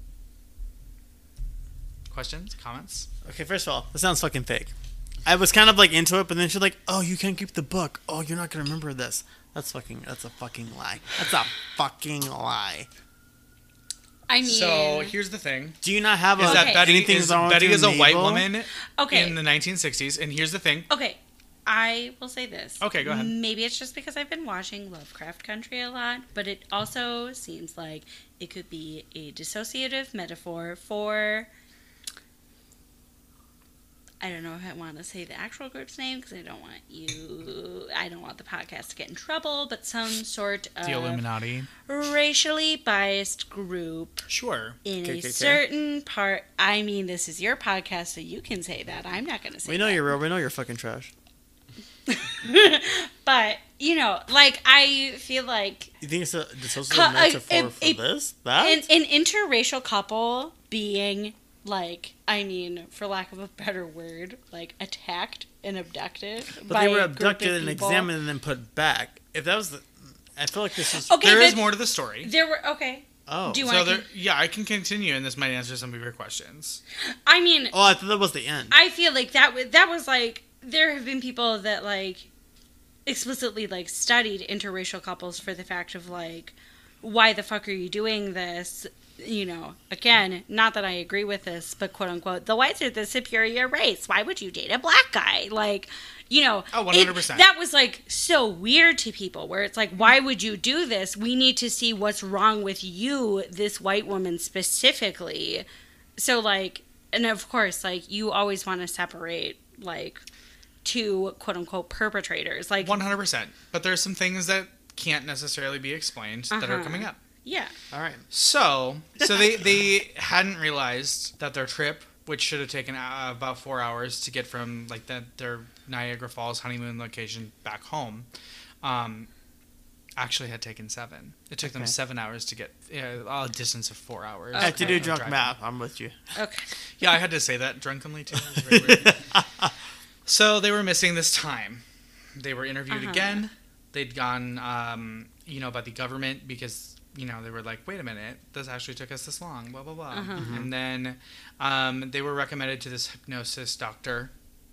Questions? Comments? Okay, first of all, this sounds fucking fake. I was kind of like into it, but then she's like, "Oh, you can't keep the book. Oh, you're not gonna remember this." That's a fucking lie. That's a fucking lie. I mean, So here's the thing: Do you not have is a that Betty anything's is wrong with Betty your is a white navel? woman Okay. in the 1960s, and here's the thing. Okay, I will say this. Okay, go ahead. Maybe it's just because I've been watching Lovecraft Country a lot, but it also seems like it could be a dissociative metaphor for... I don't know if I want to say the actual group's name because I don't want the podcast to get in trouble, but some sort of The Illuminati. racially biased group Sure. in a KKK. certain part. I mean, this is your podcast, so you can say that. I'm not going to say We know that. you're real. We know you're fucking trash. But, like, I feel like You think it's a dissociative metaphor for this? That? an interracial couple being, like, I mean, for lack of a better word, like, attacked and abducted But by they were a group of abducted and people. examined and then put back. If that was the... I feel like this is... Okay, There is but more to the story. there were, okay. Oh. Do you So want to... I can continue, and this might answer some of your questions. I mean, Oh, I thought that was the end. I feel like that was, like, there have been people that, like, explicitly, like, studied interracial couples for the fact of, like, why the fuck are you doing this? you know, again, not that I agree with this, but quote unquote, the whites are the superior race. Why would you date a black guy? Like, you know, 100%. That was like so weird to people where it's like, why would you do this? We need to see what's wrong with you, this white woman specifically. So like, and of course, like you always want to separate like two quote unquote perpetrators. Like 100%. But there's some things that can't necessarily be explained that are coming up. Yeah. All right. So they hadn't realized that their trip, which should have taken about 4 hours to get from like their Niagara Falls honeymoon location back home, actually had taken 7. It took them 7 hours to get a distance of 4 hours. I have to do drunk driving. math. I'm with you. Okay. Yeah, I had to say that drunkenly too. It was very weird. So they were missing this time. They were interviewed again. They'd gone, by the government because, they were like, wait a minute, this actually took us this long, blah, blah, blah. And then they were recommended to this hypnosis doctor.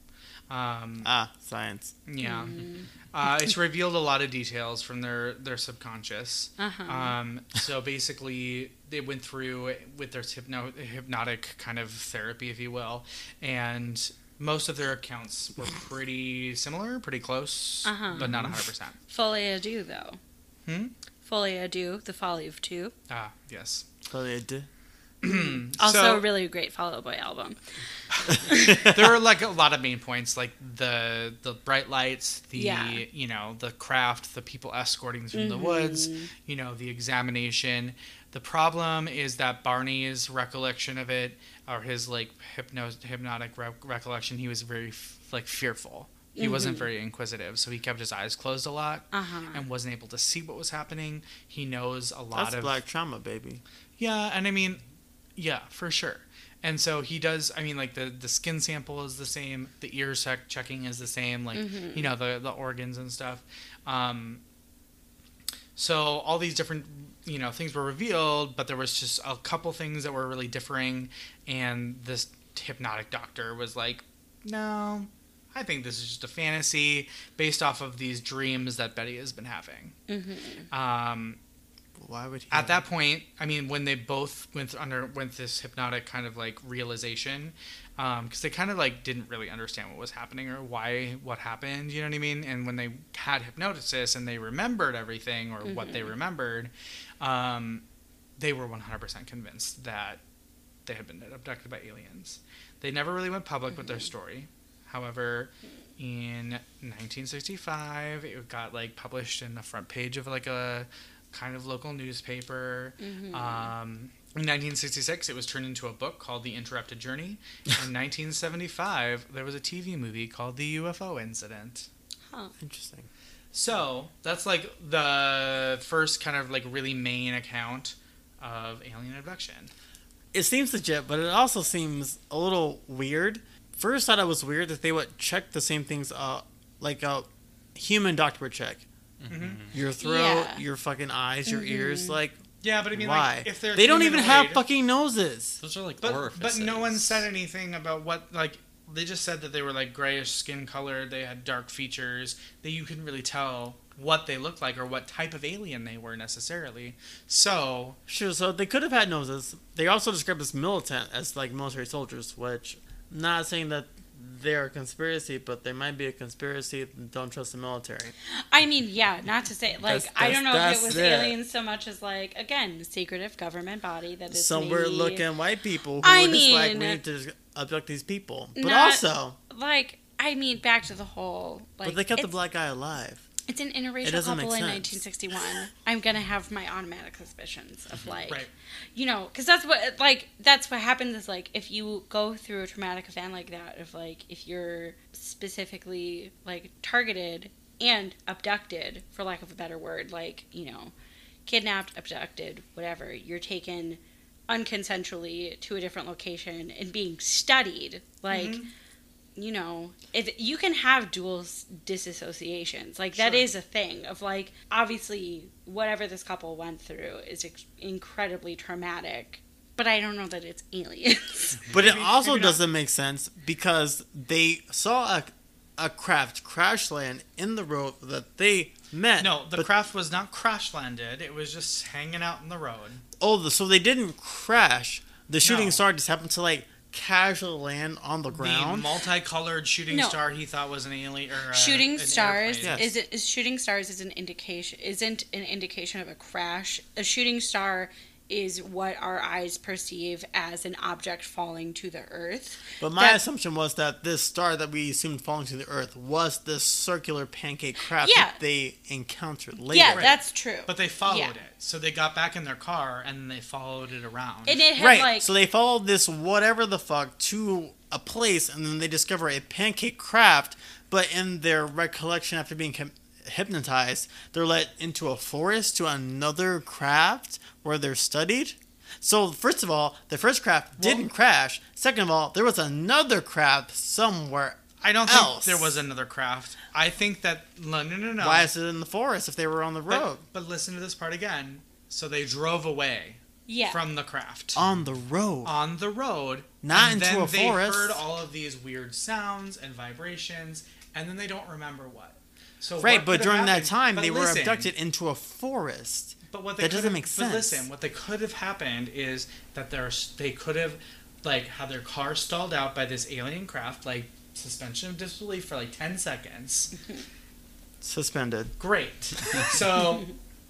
Science. Yeah. It's revealed a lot of details from their subconscious. So basically, they went through with their hypnotic kind of therapy, if you will, and most of their accounts were pretty similar, pretty close, but not 100%. Folie à deux, though. Folie à deux, The Folly of Two. Yes. Also, a really great Fall Out Boy album. There are like a lot of main points, like the bright lights, the craft, the people escorting through the woods, the examination. The problem is that Barney's recollection of it, or his like hypnotic recollection, he was very fearful. He wasn't very inquisitive, so he kept his eyes closed a lot and wasn't able to see what was happening. He knows a lot That's black trauma, baby. Yeah, and I mean, yeah, for sure. And so he does, I mean, like, the skin sample is the same, the ear checking is the same, like, the organs and stuff. So all these different, things were revealed, but there was just a couple things that were really differing, and this hypnotic doctor was like, no, I think this is just a fantasy based off of these dreams that Betty has been having. Why would he? At that point, I mean, when they both went this hypnotic kind of like realization, because they kind of like didn't really understand what was happening or what happened, you know what I mean? And when they had hypnosis and they remembered everything or what they remembered, they were 100% convinced that they had been abducted by aliens. They never really went public with their story. However, in 1965, it got like published in the front page of like a kind of local newspaper. In 1966, it was turned into a book called The Interrupted Journey. In 1975, there was a TV movie called The UFO Incident. Interesting. So that's like the first kind of like really main account of alien abduction. It seems legit, but it also seems a little weird. First, I thought it was weird that they would check the same things like a human doctor would check. Your throat, your fucking eyes, your ears, like. Yeah, but I mean, why? like, if they're they don't even have humanoid- fucking noses. Those are like But orifices. no one said anything about what, like, they just said that they were like grayish skin color, they had dark features, that you couldn't really tell what they looked like or what type of alien they were necessarily. So Sure, so they could have had noses. They also described as militant, as like military soldiers, which I'm not saying that they're a conspiracy, but there might be a conspiracy that don't trust the military. I mean, yeah, not to say, like, I don't know if it was it. aliens so much as, like, again, the secretive government body that is Some maybe, weird-looking white people who I were just like, we mean, need to abduct these people. But not- also, like, I mean, back to the whole, like, but they kept the it's- black guy alive. It's an interracial doesn't couple make in sense. 1961. I'm gonna have my automatic suspicions of like, Right. because that's what happens is like if you go through a traumatic event like that, if you're specifically like targeted and abducted, for lack of a better word, kidnapped, abducted, whatever, you're taken unconsensually to a different location and being studied, if you can have dual disassociations, that is a thing of obviously whatever this couple went through is incredibly traumatic, but I don't know that it's aliens. But it also doesn't make sense because they saw a craft crash land in the road that they met. No, the craft was not crash landed. It was just hanging out in the road. Oh, so they didn't crash. The shooting No. star just happened to like casually land on the ground. The multicolored shooting star he thought was an alien or shooting an stars airplane. shooting stars isn't an indication of a crash. A shooting star is what our eyes perceive as an object falling to the earth. But my assumption was that this star that we assumed falling to the earth was this circular pancake craft that they encountered later. Yeah, that's true. But they followed it. So they got back in their car and they followed it around. And it had so they followed this whatever the fuck to a place, and then they discover a pancake craft, but in their recollection after being hypnotized, they're led into a forest to another craft where they're studied. So first of all, the first craft didn't crash. Second of all, there was another craft somewhere I don't else. think there was another craft. I think that no. Why is it in the forest if they were on the road? But listen to this part again. So they drove away from the craft. On the road. On the road. Not and into then a forest. They heard all of these weird sounds and vibrations, and then they don't remember what. So right, but during that time, they were abducted into a forest. But what they that doesn't make sense. But listen, what they could have happened is that they could have, like, had their car stalled out by this alien craft, like, suspension of disbelief for, like, 10 seconds. Suspended. Great. So,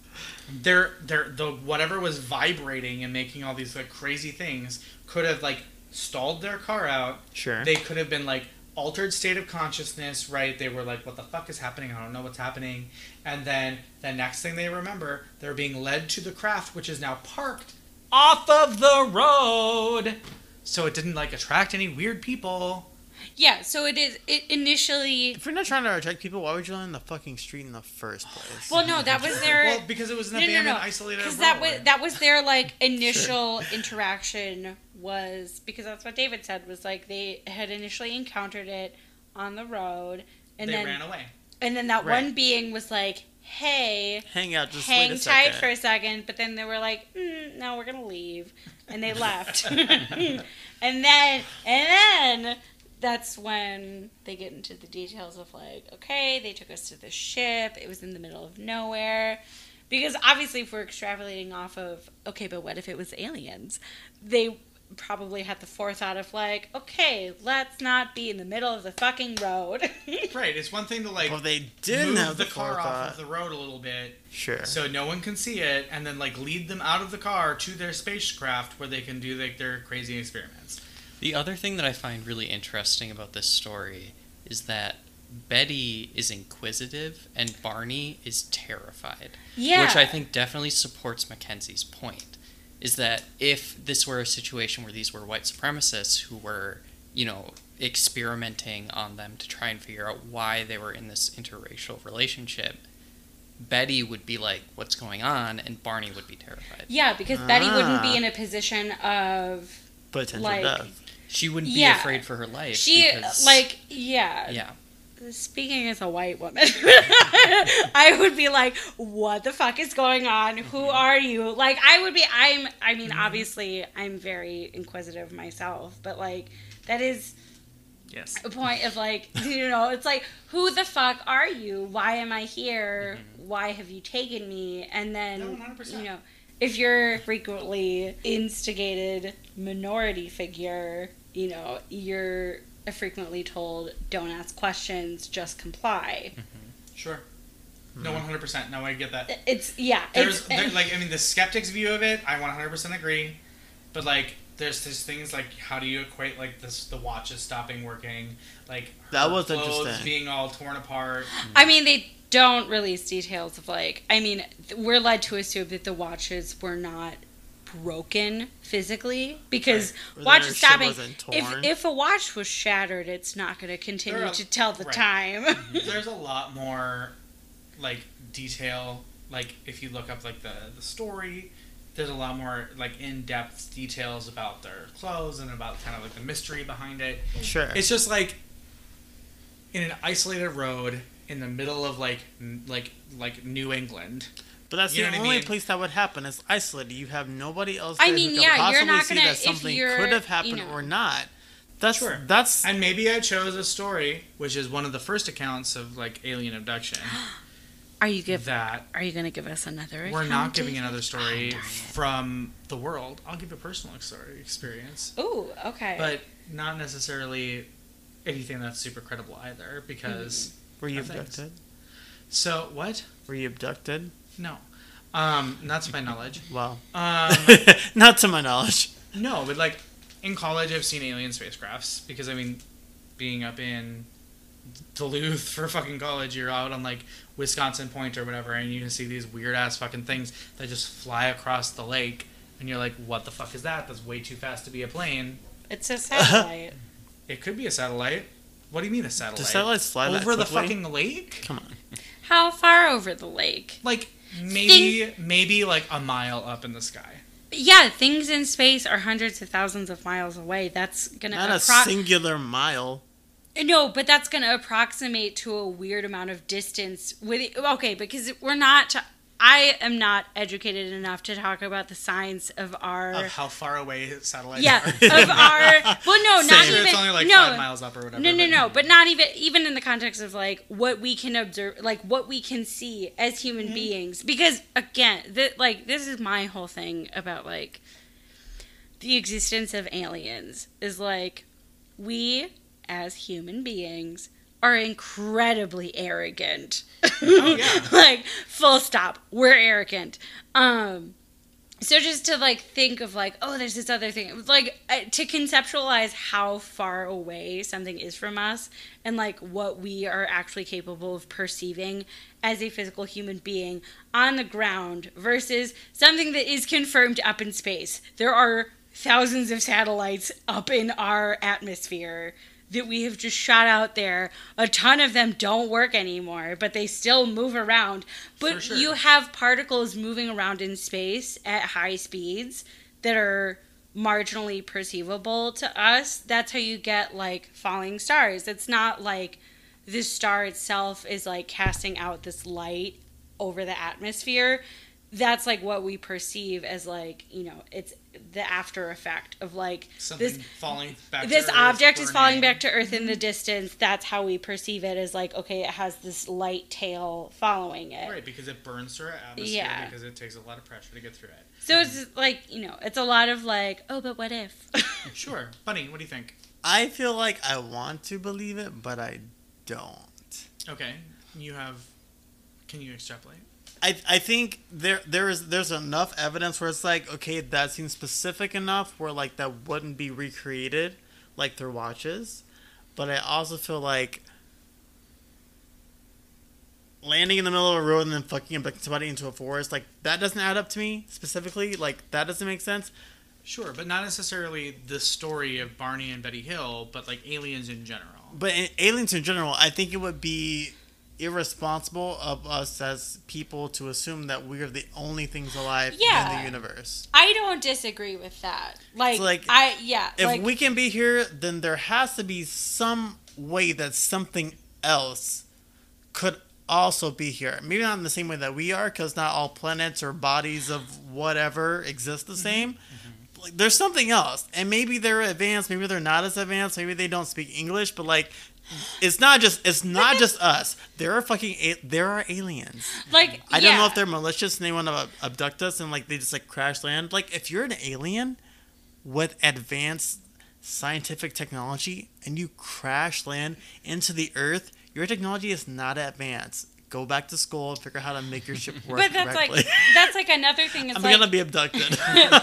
the whatever was vibrating and making all these, like, crazy things could have, like, stalled their car out. Sure. They could have been, like, altered state of consciousness, right? They were like, what the fuck is happening? I don't know what's happening. And then the next thing they remember, they're being led to the craft, which is now parked off of the road. So it didn't, like, attract any weird people. Yeah, so it initially... If you're not trying to attract people, why would you land the fucking street in the first place? Well, no, that was their... Well, because it was an abandoned, isolated road. Because that was their, like, initial interaction was... Because that's what David said, was, like, they had initially encountered it on the road, and they then... ran away. And then that one being was like, hey... Hang out, just hang wait a tight second. for a second, but then they were like, no, we're gonna leave. And they left. and then... That's when they get into the details of, like, okay, they took us to the ship. It was in the middle of nowhere. Because obviously if we're extrapolating off of, okay, but what if it was aliens? They probably had the forethought of, like, okay, let's not be in the middle of the fucking road. Right, it's one thing to, like, well, they did move have the car forethought. off of the road a little bit. Sure. So no one can see it, and then, like, lead them out of the car to their spacecraft where they can do, like, their crazy experiments. The other thing that I find really interesting about this story is that Betty is inquisitive and Barney is terrified. Yeah. Which I think definitely supports Mackenzie's point. Is that if this were a situation where these were white supremacists who were, you know, experimenting on them to try and figure out why they were in this interracial relationship, Betty would be like, what's going on? And Barney would be terrified. Yeah, because Betty wouldn't be in a position of... Potential like, death. She wouldn't be afraid for her life. She, because, like, yeah. Yeah. Speaking as a white woman, I would be like, what the fuck is going on? Who are you? Like, I mean, obviously, I'm very inquisitive myself, but, like, that is a point of, like, you know, it's like, who the fuck are you? Why am I here? Why have you taken me? And then, No, 100%. you know, if you're frequently instigated minority figure, you know, you're frequently told, don't ask questions, just comply. Sure. No, 100%. No, I get that. It's, yeah. Like, I mean, the skeptic's view of it, I 100% agree. But, like, there's things like, how do you equate, like, the watches stopping working? Like, that was clothes interesting. being all torn apart. I mean, they don't release details of, like, I mean, we're led to assume that the watches were not broken physically because watch stopping, if a watch was shattered, it's not going to continue to tell the time. There's a lot more, like, detail, like, if you look up, like, the story, there's a lot more, like, in-depth details about their clothes and about kind of, like, the mystery behind it. Sure. It's just, like, in an isolated road in the middle of, like New England. But that's the only place that would happen. It's isolated. You have nobody else I there mean, who yeah, could you're possibly not see gonna, that something could have happened or not. That's and maybe I chose a story which is one of the first accounts of like alien abduction. Are you going to give us another? We're not giving another story from the world. I'll give a personal story experience. Ooh, okay. But not necessarily anything that's super credible either, because were you abducted? So what? Were you abducted? No, not to my knowledge. Wow. Not to my knowledge. No, but like in college, I've seen alien spacecrafts because I mean, being up in Duluth for fucking college, you're out on like Wisconsin Point or whatever, and you can see these weird ass fucking things that just fly across the lake, and you're like, what the fuck is that? That's way too fast to be a plane. It's a satellite. It could be a satellite. What do you mean a satellite? Do satellites fly over that the fucking lake? Come on. How far over the lake? Like maybe like a mile up in the sky. Yeah, things in space are hundreds of thousands of miles away. That's gonna not a singular mile. No, but that's gonna approximate to a weird amount of distance. Because we're not. I am not educated enough to talk about the science of how far away satellites are. Yeah, of our. Well, no, not even. It's only like 5 miles up or whatever. No, but not even in the context of like what we can observe, like what we can see as human beings. Because again, this is my whole thing about like the existence of aliens is like we as human beings are incredibly arrogant. Oh, yeah. Like, full stop. We're arrogant. So just to, like, think of, like, oh, there's this other thing. Like, to conceptualize how far away something is from us and, like, what we are actually capable of perceiving as a physical human being on the ground versus something that is confirmed up in space. There are thousands of satellites up in our atmosphere that we have just shot out there. A ton of them don't work anymore, but they still move around. But sure. You have particles moving around in space at high speeds that are marginally perceivable to us. That's how you get, like, falling stars. It's not like the star itself is, like, casting out this light over the atmosphere. That's, like, what we perceive as, like, you know, it's the after effect of, like, something falling back to this Earth, object is burning. falling back to Earth in the distance. That's how we perceive it, as, like, okay, it has this light tail following it. Right, because it burns through our atmosphere, Yeah. because it takes a lot of pressure to get through it. So it's, like, you know, it's a lot of, like, oh, but what if? Sure. Bunny, what do you think? I feel like I want to believe it, but I don't. Okay. Can you extrapolate? I think there's enough evidence where it's like, okay, that seems specific enough where like that wouldn't be recreated like their watches. But I also feel like landing in the middle of a road and then fucking abducting somebody into a forest, like that doesn't add up to me specifically. Like that doesn't make sense. Sure, but not necessarily the story of Barney and Betty Hill, but like aliens in general. But aliens in general, I think it would be irresponsible of us as people to assume that we're the only things alive in the universe. I don't disagree with that. If we can be here, then there has to be some way that something else could also be here. Maybe not in the same way that we are, because not all planets or bodies of whatever exist the same. Like, there's something else, and maybe they're advanced, maybe they're not as advanced, maybe they don't speak English, but like it's not just us. There are aliens. Like, I don't know if they're malicious and they want to abduct us and like they just like crash land. Like if you're an alien with advanced scientific technology and you crash land into the Earth, your technology is not advanced. Go back to school and figure out how to make your ship work But correctly. that's like another thing. It's I'm like, gonna be abducted.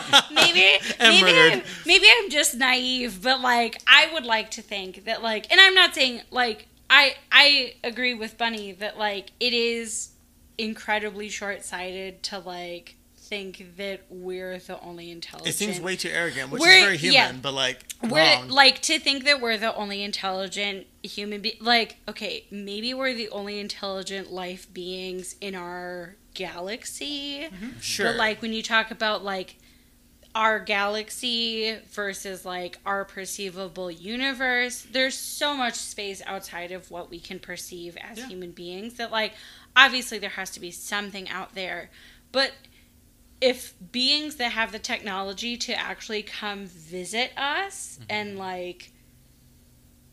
maybe I'm just naive, but like I would like to think that like, and I'm not saying like I agree with Bunny that like it is incredibly short-sighted to like think that we're the only intelligent. It seems way too arrogant, which is very human, but like wrong. Like to think that we're the only intelligent human being. Like, okay, maybe we're the only intelligent life beings in our galaxy. Sure. But like when you talk about like our galaxy versus like our perceivable universe, there's so much space outside of what we can perceive as human beings that like obviously there has to be something out there. But if beings that have the technology to actually come visit us and like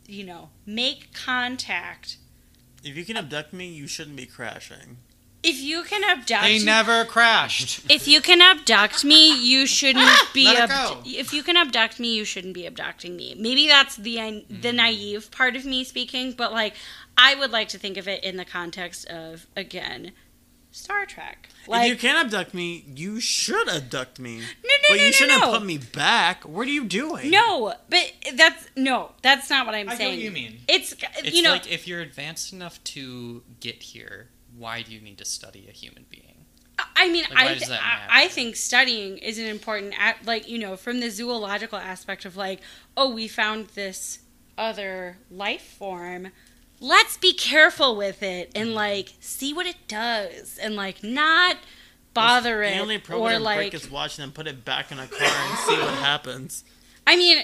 make contact. If you can abduct me, you shouldn't be crashing. If you can abduct They never crashed. If you can abduct me, you shouldn't be. Let it go. If you can abduct me, you shouldn't be abducting me. Maybe that's the naive part of me speaking, but like I would like to think of it in the context of, again, Star Trek. Like, if you can abduct me, you should abduct me. No, but you shouldn't no. put me back. What are you doing? No, but that's not what I'm I saying. get what you mean. It's It's like if you're advanced enough to get here, why do you need to study a human being? I mean, Like, why does that matter? I think studying is an important, from the zoological aspect of like, oh, we found this other life form. Let's be careful with it and like see what it does and like not bother it Alien or program like. break his watch and then put it back in a car and see what happens. I mean.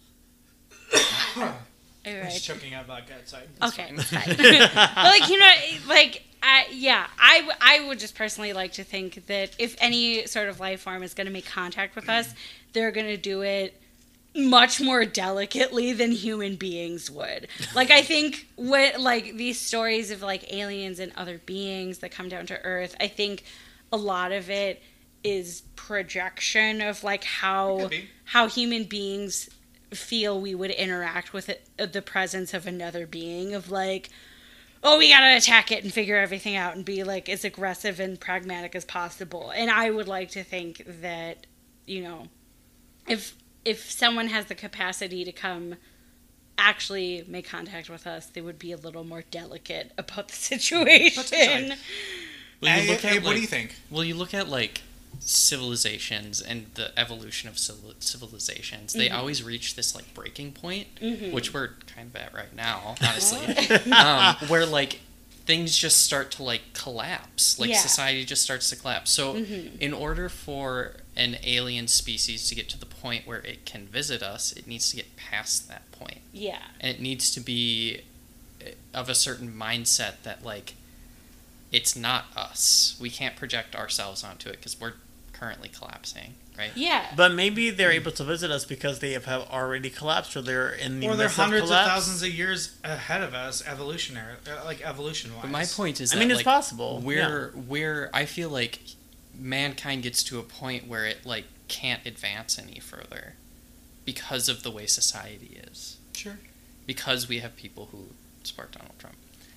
I'm Alright. just choking out vodka outside. Okay, it's fine. But like, I would just personally like to think that if any sort of life form is going to make contact with us, they're going to do it much more delicately than human beings would. Like, I think these stories of like aliens and other beings that come down to Earth, I think a lot of it is projection of like how human beings feel we would interact with the presence of another being, of like, oh, we gotta attack it and figure everything out and be like as aggressive and pragmatic as possible. And I would like to think that, if someone has the capacity to come actually make contact with us, they would be a little more delicate about the situation. Well, you look at, what do you think? Well, you look at like civilizations and the evolution of civilizations. They always reach this like breaking point, which we're kind of at right now, honestly, where like things just start to like collapse. Like society just starts to collapse. So in order for an alien species to get to the point where it can visit us, it needs to get past that point. Yeah. And it needs to be of a certain mindset that like it's not us. We can't project ourselves onto it because we're currently collapsing, right? Yeah. But maybe they're able to visit us because they have already collapsed, or they're in the Or they're midst hundreds of collapse. thousands of years ahead of us, evolutionary, like evolution-wise. But my point is I that mean, it's like, possible. We're I feel like mankind gets to a point where it like can't advance any further because of the way society is. Sure. Because we have people who support Donald Trump.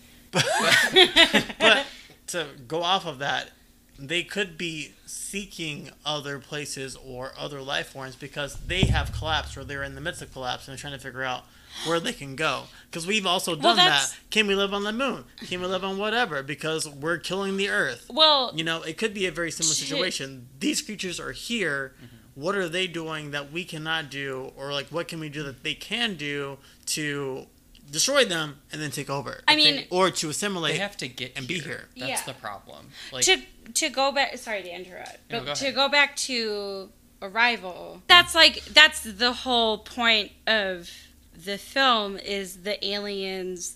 But to go off of that, they could be seeking other places or other life forms because they have collapsed or they're in the midst of collapse and they're trying to figure out where they can go. Because we've also done that. Can we live on the moon? Can we live on whatever? Because we're killing the Earth. Well, it could be a very similar situation. These creatures are here. What are they doing that we cannot do? Or like, what can we do that they can do to destroy them and then take over? Or to assimilate. They have to get and here. be here. That's the problem. Like, to go back, sorry to interrupt, but go to ahead. go back to Arrival, that's the whole point of the film, is the aliens,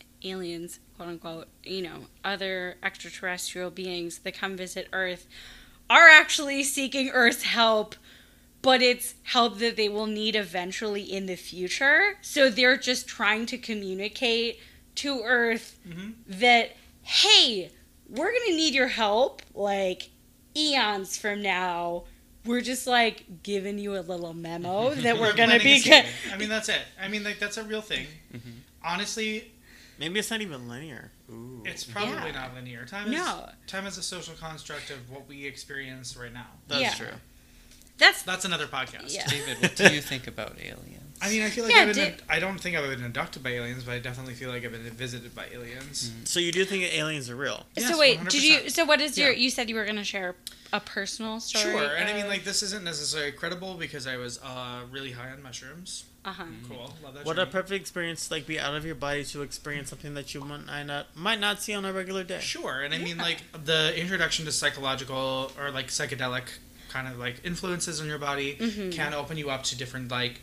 quote unquote, other extraterrestrial beings that come visit Earth are actually seeking Earth's help, but it's help that they will need eventually in the future. So they're just trying to communicate to Earth that, hey, we're going to need your help, like, eons from now. We're just, like, giving you a little memo that we're going to be... I mean, that's it. I mean, like, that's a real thing. Honestly... Maybe it's not even linear. Ooh. It's probably not linear. Time is a social construct of what we experience right now. That's true. That's another podcast. Yeah. David, what do you think about aliens? I mean, I feel like I don't think I've been abducted by aliens, but I definitely feel like I've been visited by aliens. So you do think aliens are real? Yes, So wait, 100%. so what is you said you were going to share a personal story? Sure, and I mean, like, this isn't necessarily credible because I was really high on mushrooms. Cool, love that. What a perfect experience, like, be out of your body to experience something that you might not see on a regular day. Sure, and I mean, like, the introduction to psychological or, like, psychedelic kind of, like, influences on your body can open you up to different, like,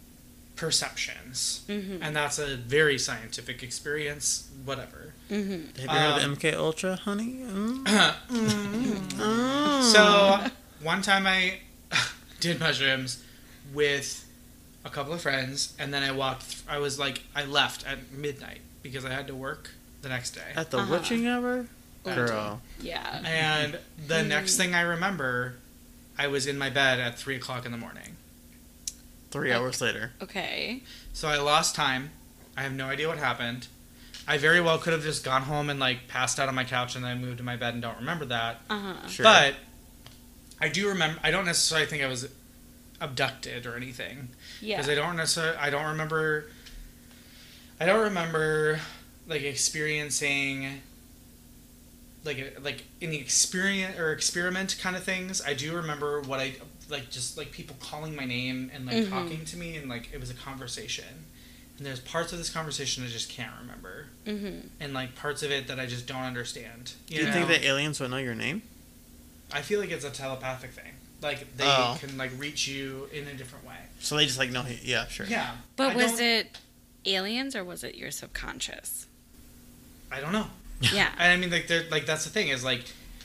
perceptions. And that's a very scientific experience, whatever. Have you heard of MK Ultra, honey? So, one time I did mushrooms with a couple of friends, and then I left at midnight because I had to work the next day. At the witching hour? Girl. Yeah. And the next thing I remember, I was in my bed at 3 o'clock in the morning. 3 hours later. Okay. So I lost time. I have no idea what happened. I very well could have just gone home and like passed out on my couch and then moved to my bed and don't remember that. Sure. But I do remember. I don't necessarily think I was abducted or anything. Yeah. Because I don't remember like experiencing like in the experience or experiment kind of things. I do remember what I like, just like people calling my name and like talking to me, and like it was a conversation. And there's parts of this conversation I just can't remember, and like parts of it that I just don't understand. Do you think that aliens would know your name? I feel like it's a telepathic thing. Like they can like reach you in a different way. So they just like know. Yeah, sure. Yeah. But was it aliens or was it your subconscious? I don't know. Yeah. And I mean, like, that's the thing is, like,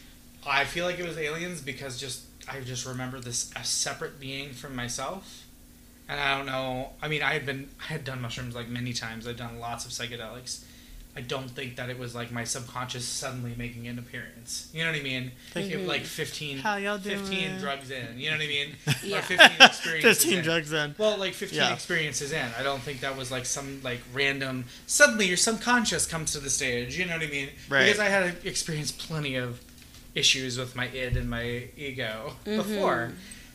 I feel like it was aliens because I just remember this a separate being from myself, and I don't know. I mean, I had done mushrooms like many times. I've done lots of psychedelics. I don't think that it was like my subconscious suddenly making an appearance. You know what I mean? Like 15 drugs in. You know what I mean? Yeah. Or 15 experiences 15 in. drugs in. Well, like 15 experiences in. I don't think that was like some like random. Suddenly, your subconscious comes to the stage. You know what I mean? Right. Because I had experienced plenty of issues with my id and my ego before.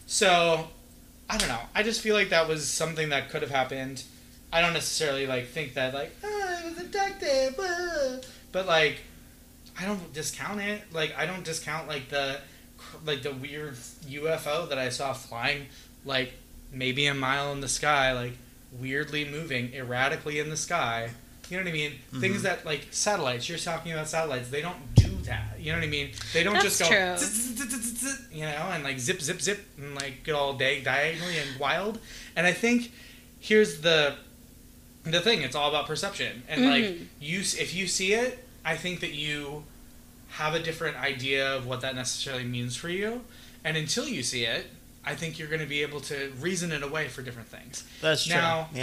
So I don't know. I just feel like that was something that could have happened. I don't necessarily like think that like I was abducted, but like I don't discount it. Like I don't discount like the weird UFO that I saw flying like maybe a mile in the sky, like weirdly moving erratically in the sky. You know what I mean? Things that like satellites. You're talking about satellites. They don't do that. You know what I mean? They don't That's just go, true. you know, and like zip, zip, zip, and like get all diagonally and wild. And I think here's the thing. It's all about perception. And like if you see it, I think that you have a different idea of what that necessarily means for you. And until you see it, I think you're going to be able to reason it away for different things. That's true.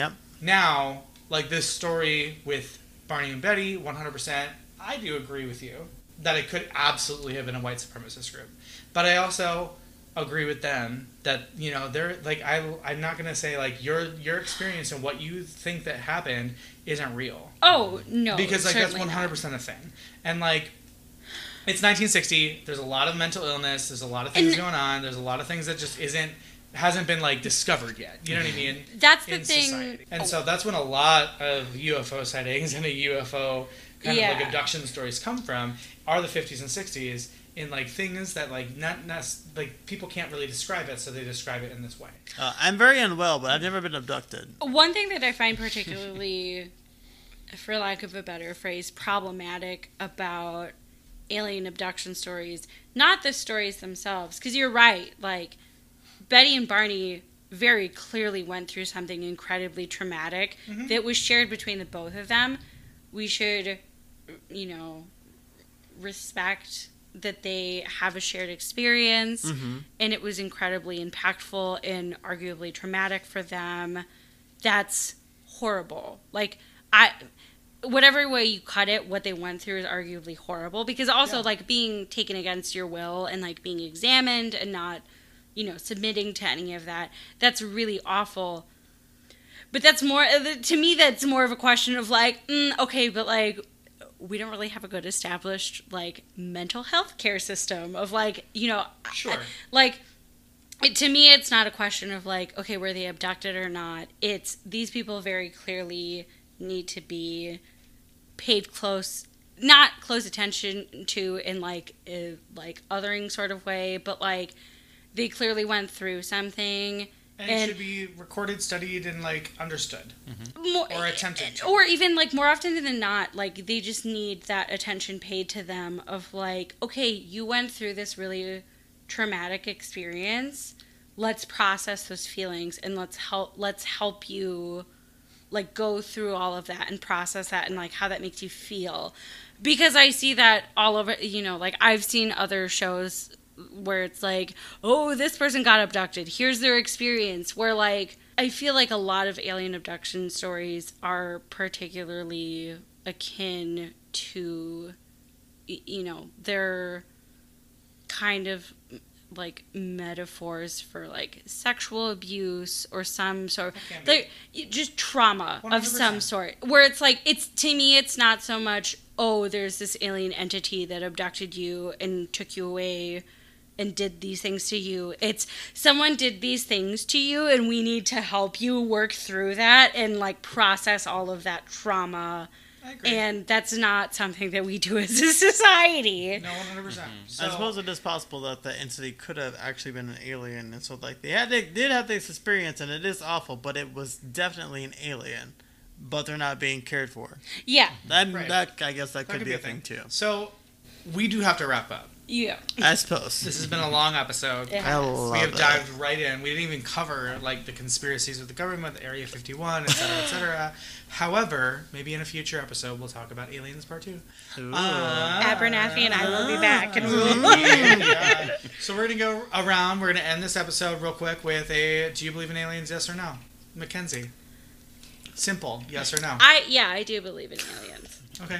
Now, like this story with Barney and Betty, 100%, I do agree with you that it could absolutely have been a white supremacist group. But I also agree with them that, you know, they're like, I'm not going to say like your experience and what you think that happened isn't real. Oh, no. Because like that's 100% not. a thing. And like, it's 1960. There's a lot of mental illness. There's a lot of things going on. There's a lot of things that just hasn't been like discovered yet. You know what I mean? That's the thing. Society. And so that's when a lot of UFO sightings and a UFO kind of like abduction stories come from are the 50s and 60s in like things that like not like people can't really describe it, so they describe it in this way. I'm very unwell, but I've never been abducted. One thing that I find particularly, for lack of a better phrase, problematic about alien abduction stories, not the stories themselves, because you're right, like Betty and Barney very clearly went through something incredibly traumatic that was shared between the both of them. We should, you know, respect that they have a shared experience, and it was incredibly impactful and arguably traumatic for them. That's horrible. Like, whatever way you cut it, what they went through is arguably horrible, because also like being taken against your will and like being examined and not, you know, submitting to any of that, that's really awful. But that's more, to me, that's more of a question of like, okay, but like, we don't really have a good established like mental health care system of like, you know, sure. Like, to me, it's not a question of like, okay, were they abducted or not? It's these people very clearly need to be paid not close attention to in like othering sort of way, but like they clearly went through something. And it should be recorded, studied, and like understood, or attempted to. Or even like more often than not, like they just need that attention paid to them. Of like, okay, you went through this really traumatic experience. Let's process those feelings and let's help you like go through all of that and process that and like how that makes you feel. Because I see that all over, you know, like I've seen other shows where it's like, oh, this person got abducted, here's their experience, where like I feel like a lot of alien abduction stories are particularly akin to, they're kind of like metaphors for like sexual abuse or some sort, like just trauma 100%. of some sort, where it's like, to me it's not so much, oh, there's this alien entity that abducted you and took you away and did these things to you. It's someone did these things to you and we need to help you work through that and like process all of that trauma. I agree. And that's not something that we do as a society. No, 100%. So, I suppose it is possible that the entity could have actually been an alien, and so like they did have this experience, and it is awful, but it was definitely an alien. But they're not being cared for. Yeah. That I guess that could be a thing too. So we do have to wrap up. Yeah. I suppose. This has been a long episode. Yeah. I love We have it. dived right in. We didn't even cover like the conspiracies with the government, Area 51, etc., etc. However, maybe in a future episode we'll talk about Aliens Part 2. Ooh. Abernathy and I will be back. And Yeah. So we're gonna go around. We're gonna end this episode real quick with a: do you believe in aliens? Yes or no? Mackenzie. Simple. Yes or no? I do believe in aliens. Okay.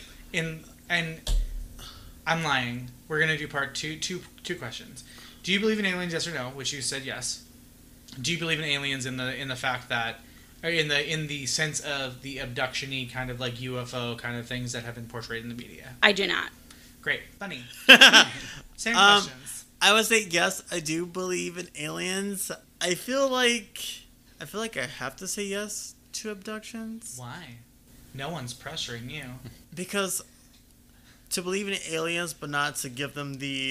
And I'm lying. We're gonna do part two questions. Do you believe in aliens? Yes or no? Which you said yes. Do you believe in aliens in the fact that, or in the sense of the abduction-y kind of like UFO kind of things that have been portrayed in the media? I do not. Great, Bunny. Same questions. I would say yes. I do believe in aliens. I feel like I have to say yes to abductions Why? No one's pressuring you. because to believe in aliens, but not to give them the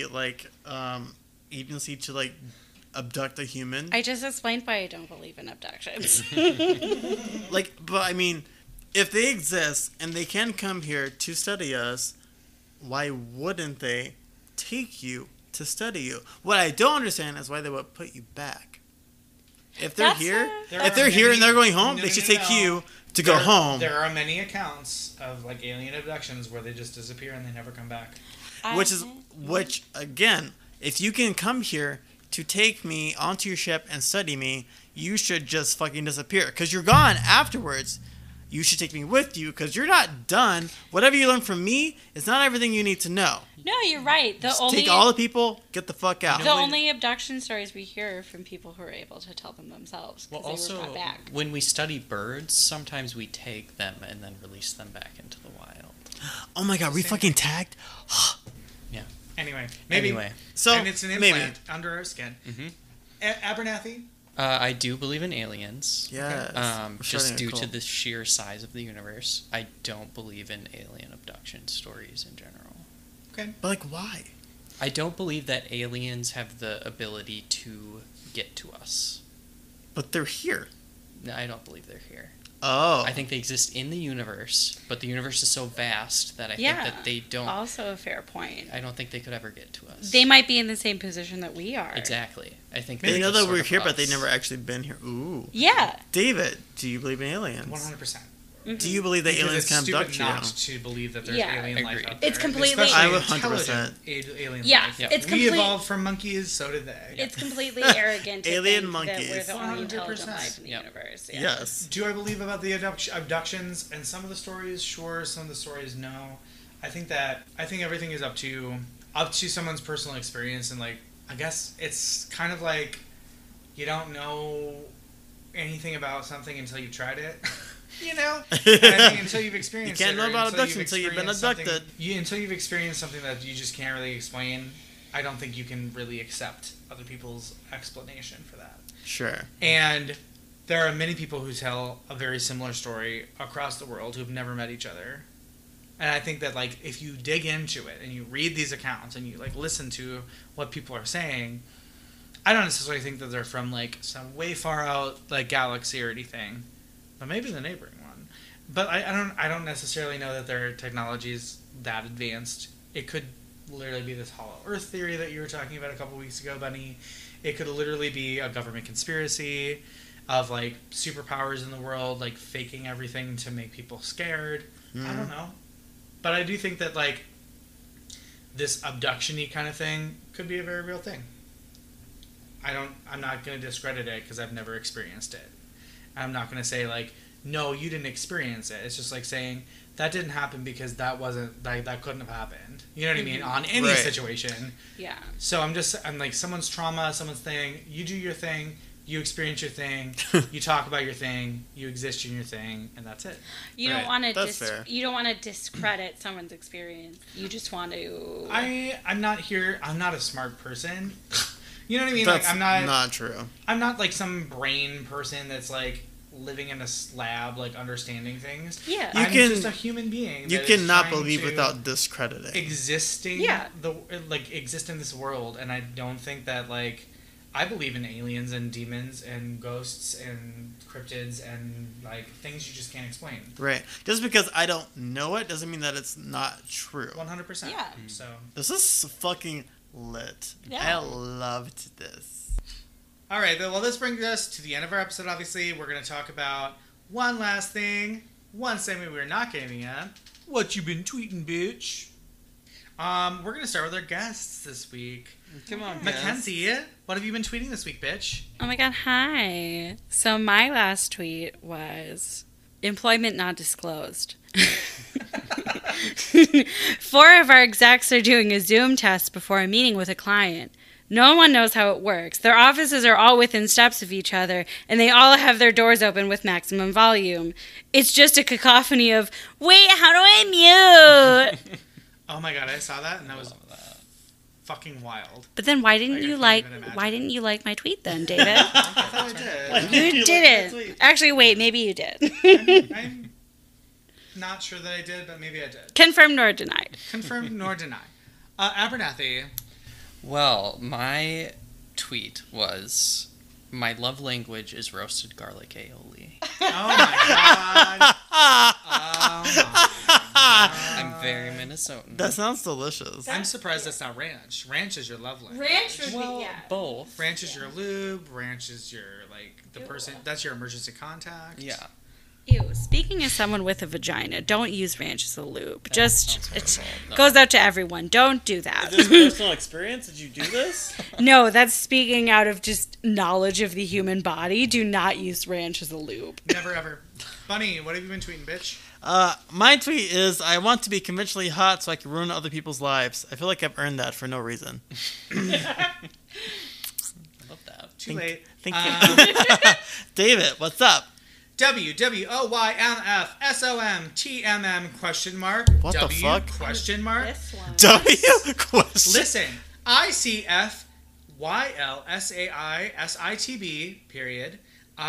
agency to like abduct a human. I just explained why I don't believe in abductions. But I mean, if they exist and they can come here to study us, why wouldn't they take you to study you? What I don't understand is why they would put you back. If they're That's here, a- if they're here and they're going home, No, they no, should no, take no. you to go home. There are many accounts of like alien abductions where they just disappear and they never come back. Which again, if you can come here to take me onto your ship and study me, you should just fucking disappear because you're gone afterwards. You should take me with you because you're not done. Whatever you learn from me is not everything you need to know. No, you're right. Just take all the people, get the fuck out. The only abduction stories we hear are from people who are able to tell them themselves Well, because they were also, brought back. when we study birds, sometimes we take them and then release them back into the wild. Oh my god, we fucking tagged? Anyway, So, and it's an maybe. implant under our skin. Mhm. Abernathy. I do believe in aliens. Yes. We're Just starting due a to cult. the sheer size of the universe, I don't believe in alien abduction stories in general. But like, why? I don't believe that aliens have the ability to get to us. But they're here. No, I don't believe they're here. Oh. I think they exist in the universe, but the universe is so vast that I Yeah. think that they don't. Also a fair point. I don't think they could ever get to us. They might be in the same position that we are. Exactly. I think They they're know just that sort we're of here, but they us. never actually been here. Ooh. Yeah. David, do you believe in aliens? 100%. Do you believe that Because aliens it's can stupid abduct you? not to believe that there's Yeah. alien life Agreed. out there. It's completely- Especially I would intelligent 100%. alien Yeah, life. Yeah. it's We complete. evolved from monkeys, so did they. It's completely arrogant to Alien think monkeys. that we're the only intelligent 100%. life in the Yep. universe. Yeah. Yes. Do I believe about the abductions and some of the stories? Sure. Some of the stories, no. I think everything is up to someone's personal experience, and like I guess it's kind of like you don't know anything about something until you've tried it. You know, and I think until you've experienced You can't it, know or about until abduction you've until you've been experienced something- abducted. until you've experienced something that you just can't really explain, I don't think you can really accept other people's explanation for that. Sure. And there are many people who tell a very similar story across the world who've never met each other. And I think that like if you dig into it and you read these accounts and you like listen to what people are saying, I don't necessarily think that they're from like some way far out like galaxy or anything, but maybe the neighboring one. But I don't necessarily know that their technology is that advanced. It could literally be this hollow Earth theory that you were talking about a couple weeks ago, Bunny. It could literally be a government conspiracy of like superpowers in the world, like faking everything to make people scared. I don't know. But I do think that like this abduction-y kind of thing could be a very real thing. I'm not going to discredit it because I've never experienced it. I'm not going to say like, no, you didn't experience it. It's just like saying that didn't happen because that couldn't have happened. You know what I mean? On any situation. Yeah. So I'm like, someone's trauma, someone's thing. You do your thing. You experience your thing. You talk about your thing. You exist in your thing, and that's it. You don't want to. You don't want to discredit someone's experience. You just want to. I'm not here. I'm not a smart person. You know what I mean? That's like, not true. I'm not like some brain person that's like living in a lab, like understanding things. Yeah. I'm just a human being. You cannot believe without discrediting. Exist in this world, and I don't think that like. I believe in aliens and demons and ghosts and cryptids and like things you just can't explain. Right. Just because I don't know it doesn't mean that it's not true. 100%. Yeah. So this is fucking lit. Yeah. I loved this. All right. Well, this brings us to the end of our episode. Obviously, we're going to talk about one last thing. One segment we're not getting at. What you been tweeting, bitch? We're going to start with our guests this week. Come on, Mackenzie, what have you been tweeting this week, bitch? Oh my god, hi. So my last tweet was employment not disclosed. 4 of our execs are doing a Zoom test before a meeting with a client. No one knows how it works. Their offices are all within steps of each other, and they all have their doors open with maximum volume. It's just a cacophony of, wait, how do I mute? Oh my god, I saw that, and that was fucking wild. But then why didn't you like my tweet then, David? I thought I did. You didn't. Actually, wait, maybe you did. I'm not sure that I did, but maybe I did. Confirmed nor denied. Confirmed nor denied. Abernathy. Well, my tweet was, my love language is roasted garlic aioli. Oh my god. Oh my god. I'm very Minnesotan. That sounds delicious. I'm surprised that's not ranch. Ranch is your love language. Ranch would Well, be, yeah. both. Ranch is your lube. Ranch is your, like, the person. That's your emergency contact. Yeah. Ew, speaking as someone with a vagina, don't use ranch as a lube. Just, sounds it horrible. No. goes out to everyone. Don't do that. Is this personal experience? Did you do this? No, that's speaking out of just knowledge of the human body. Do not use ranch as a lube. Never ever. Bunny, what have you been tweeting, bitch? My tweet is, I want to be conventionally hot so I can ruin other people's lives. I feel like I've earned that for no reason. I love that. Too late. Thank you. David, what's up? WWOYMFSOMTMM question mark. What the fuck? Question mark. This one. W question. Listen, ICFYLSAISITB period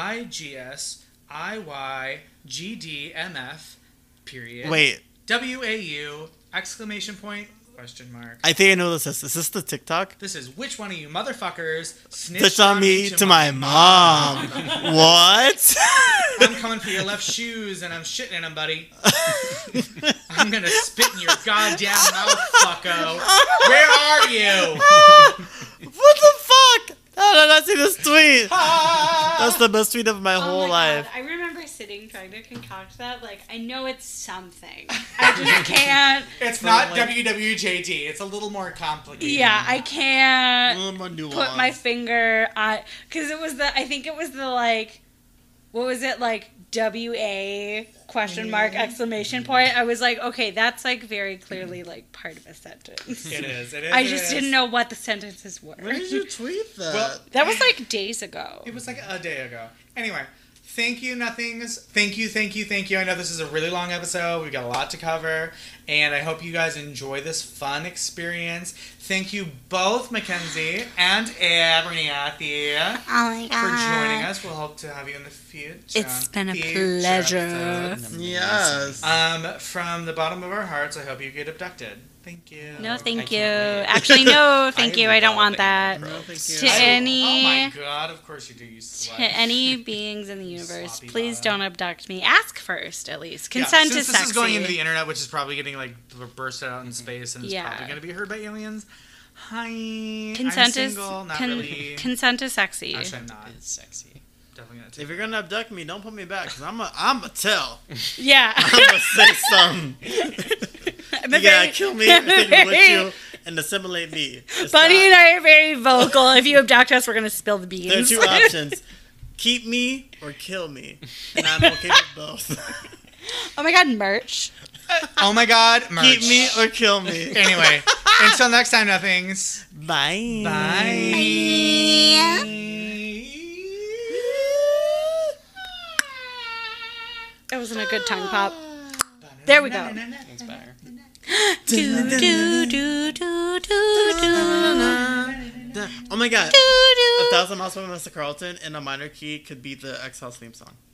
IGSIYGDMF period. Wait. WAU exclamation point question mark. I think I know this. Is this the TikTok? This is which one of you motherfuckers Snitched on me to my mom. What? I'm coming for your left shoes and I'm shitting in them, buddy. I'm gonna spit in your goddamn mouth, fucko. Where are you? What the fuck? How did I not see this tweet? That's the best tweet of my whole life. God. I remember sitting trying to concoct that. Like, I know it's something. I just can't. It's not WWJD. It's a little more complicated. Yeah, I can't A little more nuanced. put my finger on. Because it was I think it was the, like, what was it? Like, WA question mark exclamation point. I was like, okay, that's, like, very clearly, like, part of a sentence. It is. I just didn't know what the sentences were. When did you tweet that? Well, That was, like, days ago. it was like a day ago. Anyway, thank you, Nothings. Thank you. I know this is a really long episode. We've got a lot to cover. And I hope you guys enjoy this fun experience. Thank you both, Mackenzie and Abernathy, Oh my for joining us. We'll hope to have you in the future. It's been a Future pleasure. episodes. Yes. From the bottom of our hearts, I hope you get abducted. Thank you. No, thank I you. can't wait. Actually, no, thank you. I don't love want that. it. No, thank you. To Oh any my god, of course you do, you slut. to any beings in the universe, Sloppy please bottom. don't abduct me. Ask first, at least. Yeah, Consent since is this sexy. is going into the internet, which is probably getting like bursted out in space and it's Yeah. probably going to be heard by aliens. Hi, Consent I'm is single, not really. consent is sexy. Actually, I'm not. It's sexy. Definitely not. If you're gonna abduct me, don't put me back, cause I'm a tell. Yeah. I'm gonna say something. I'm You gotta kill me, I'm thinking with you, and assimilate me. Bunny and I are very vocal. If you abduct us, we're gonna spill the beans. There are two options: keep me or kill me, and I'm okay with both. Oh my god, merch. Oh my god, merch. Keep me or kill me. Anyway, until next time, nothings. Bye. Bye. That wasn't a good tongue pop. There we go. That's better. Do, do, do, do, do, do. Oh my god. Do, do. 1,000 Miles by Mr. Carlton in a minor key could be the X-House theme song.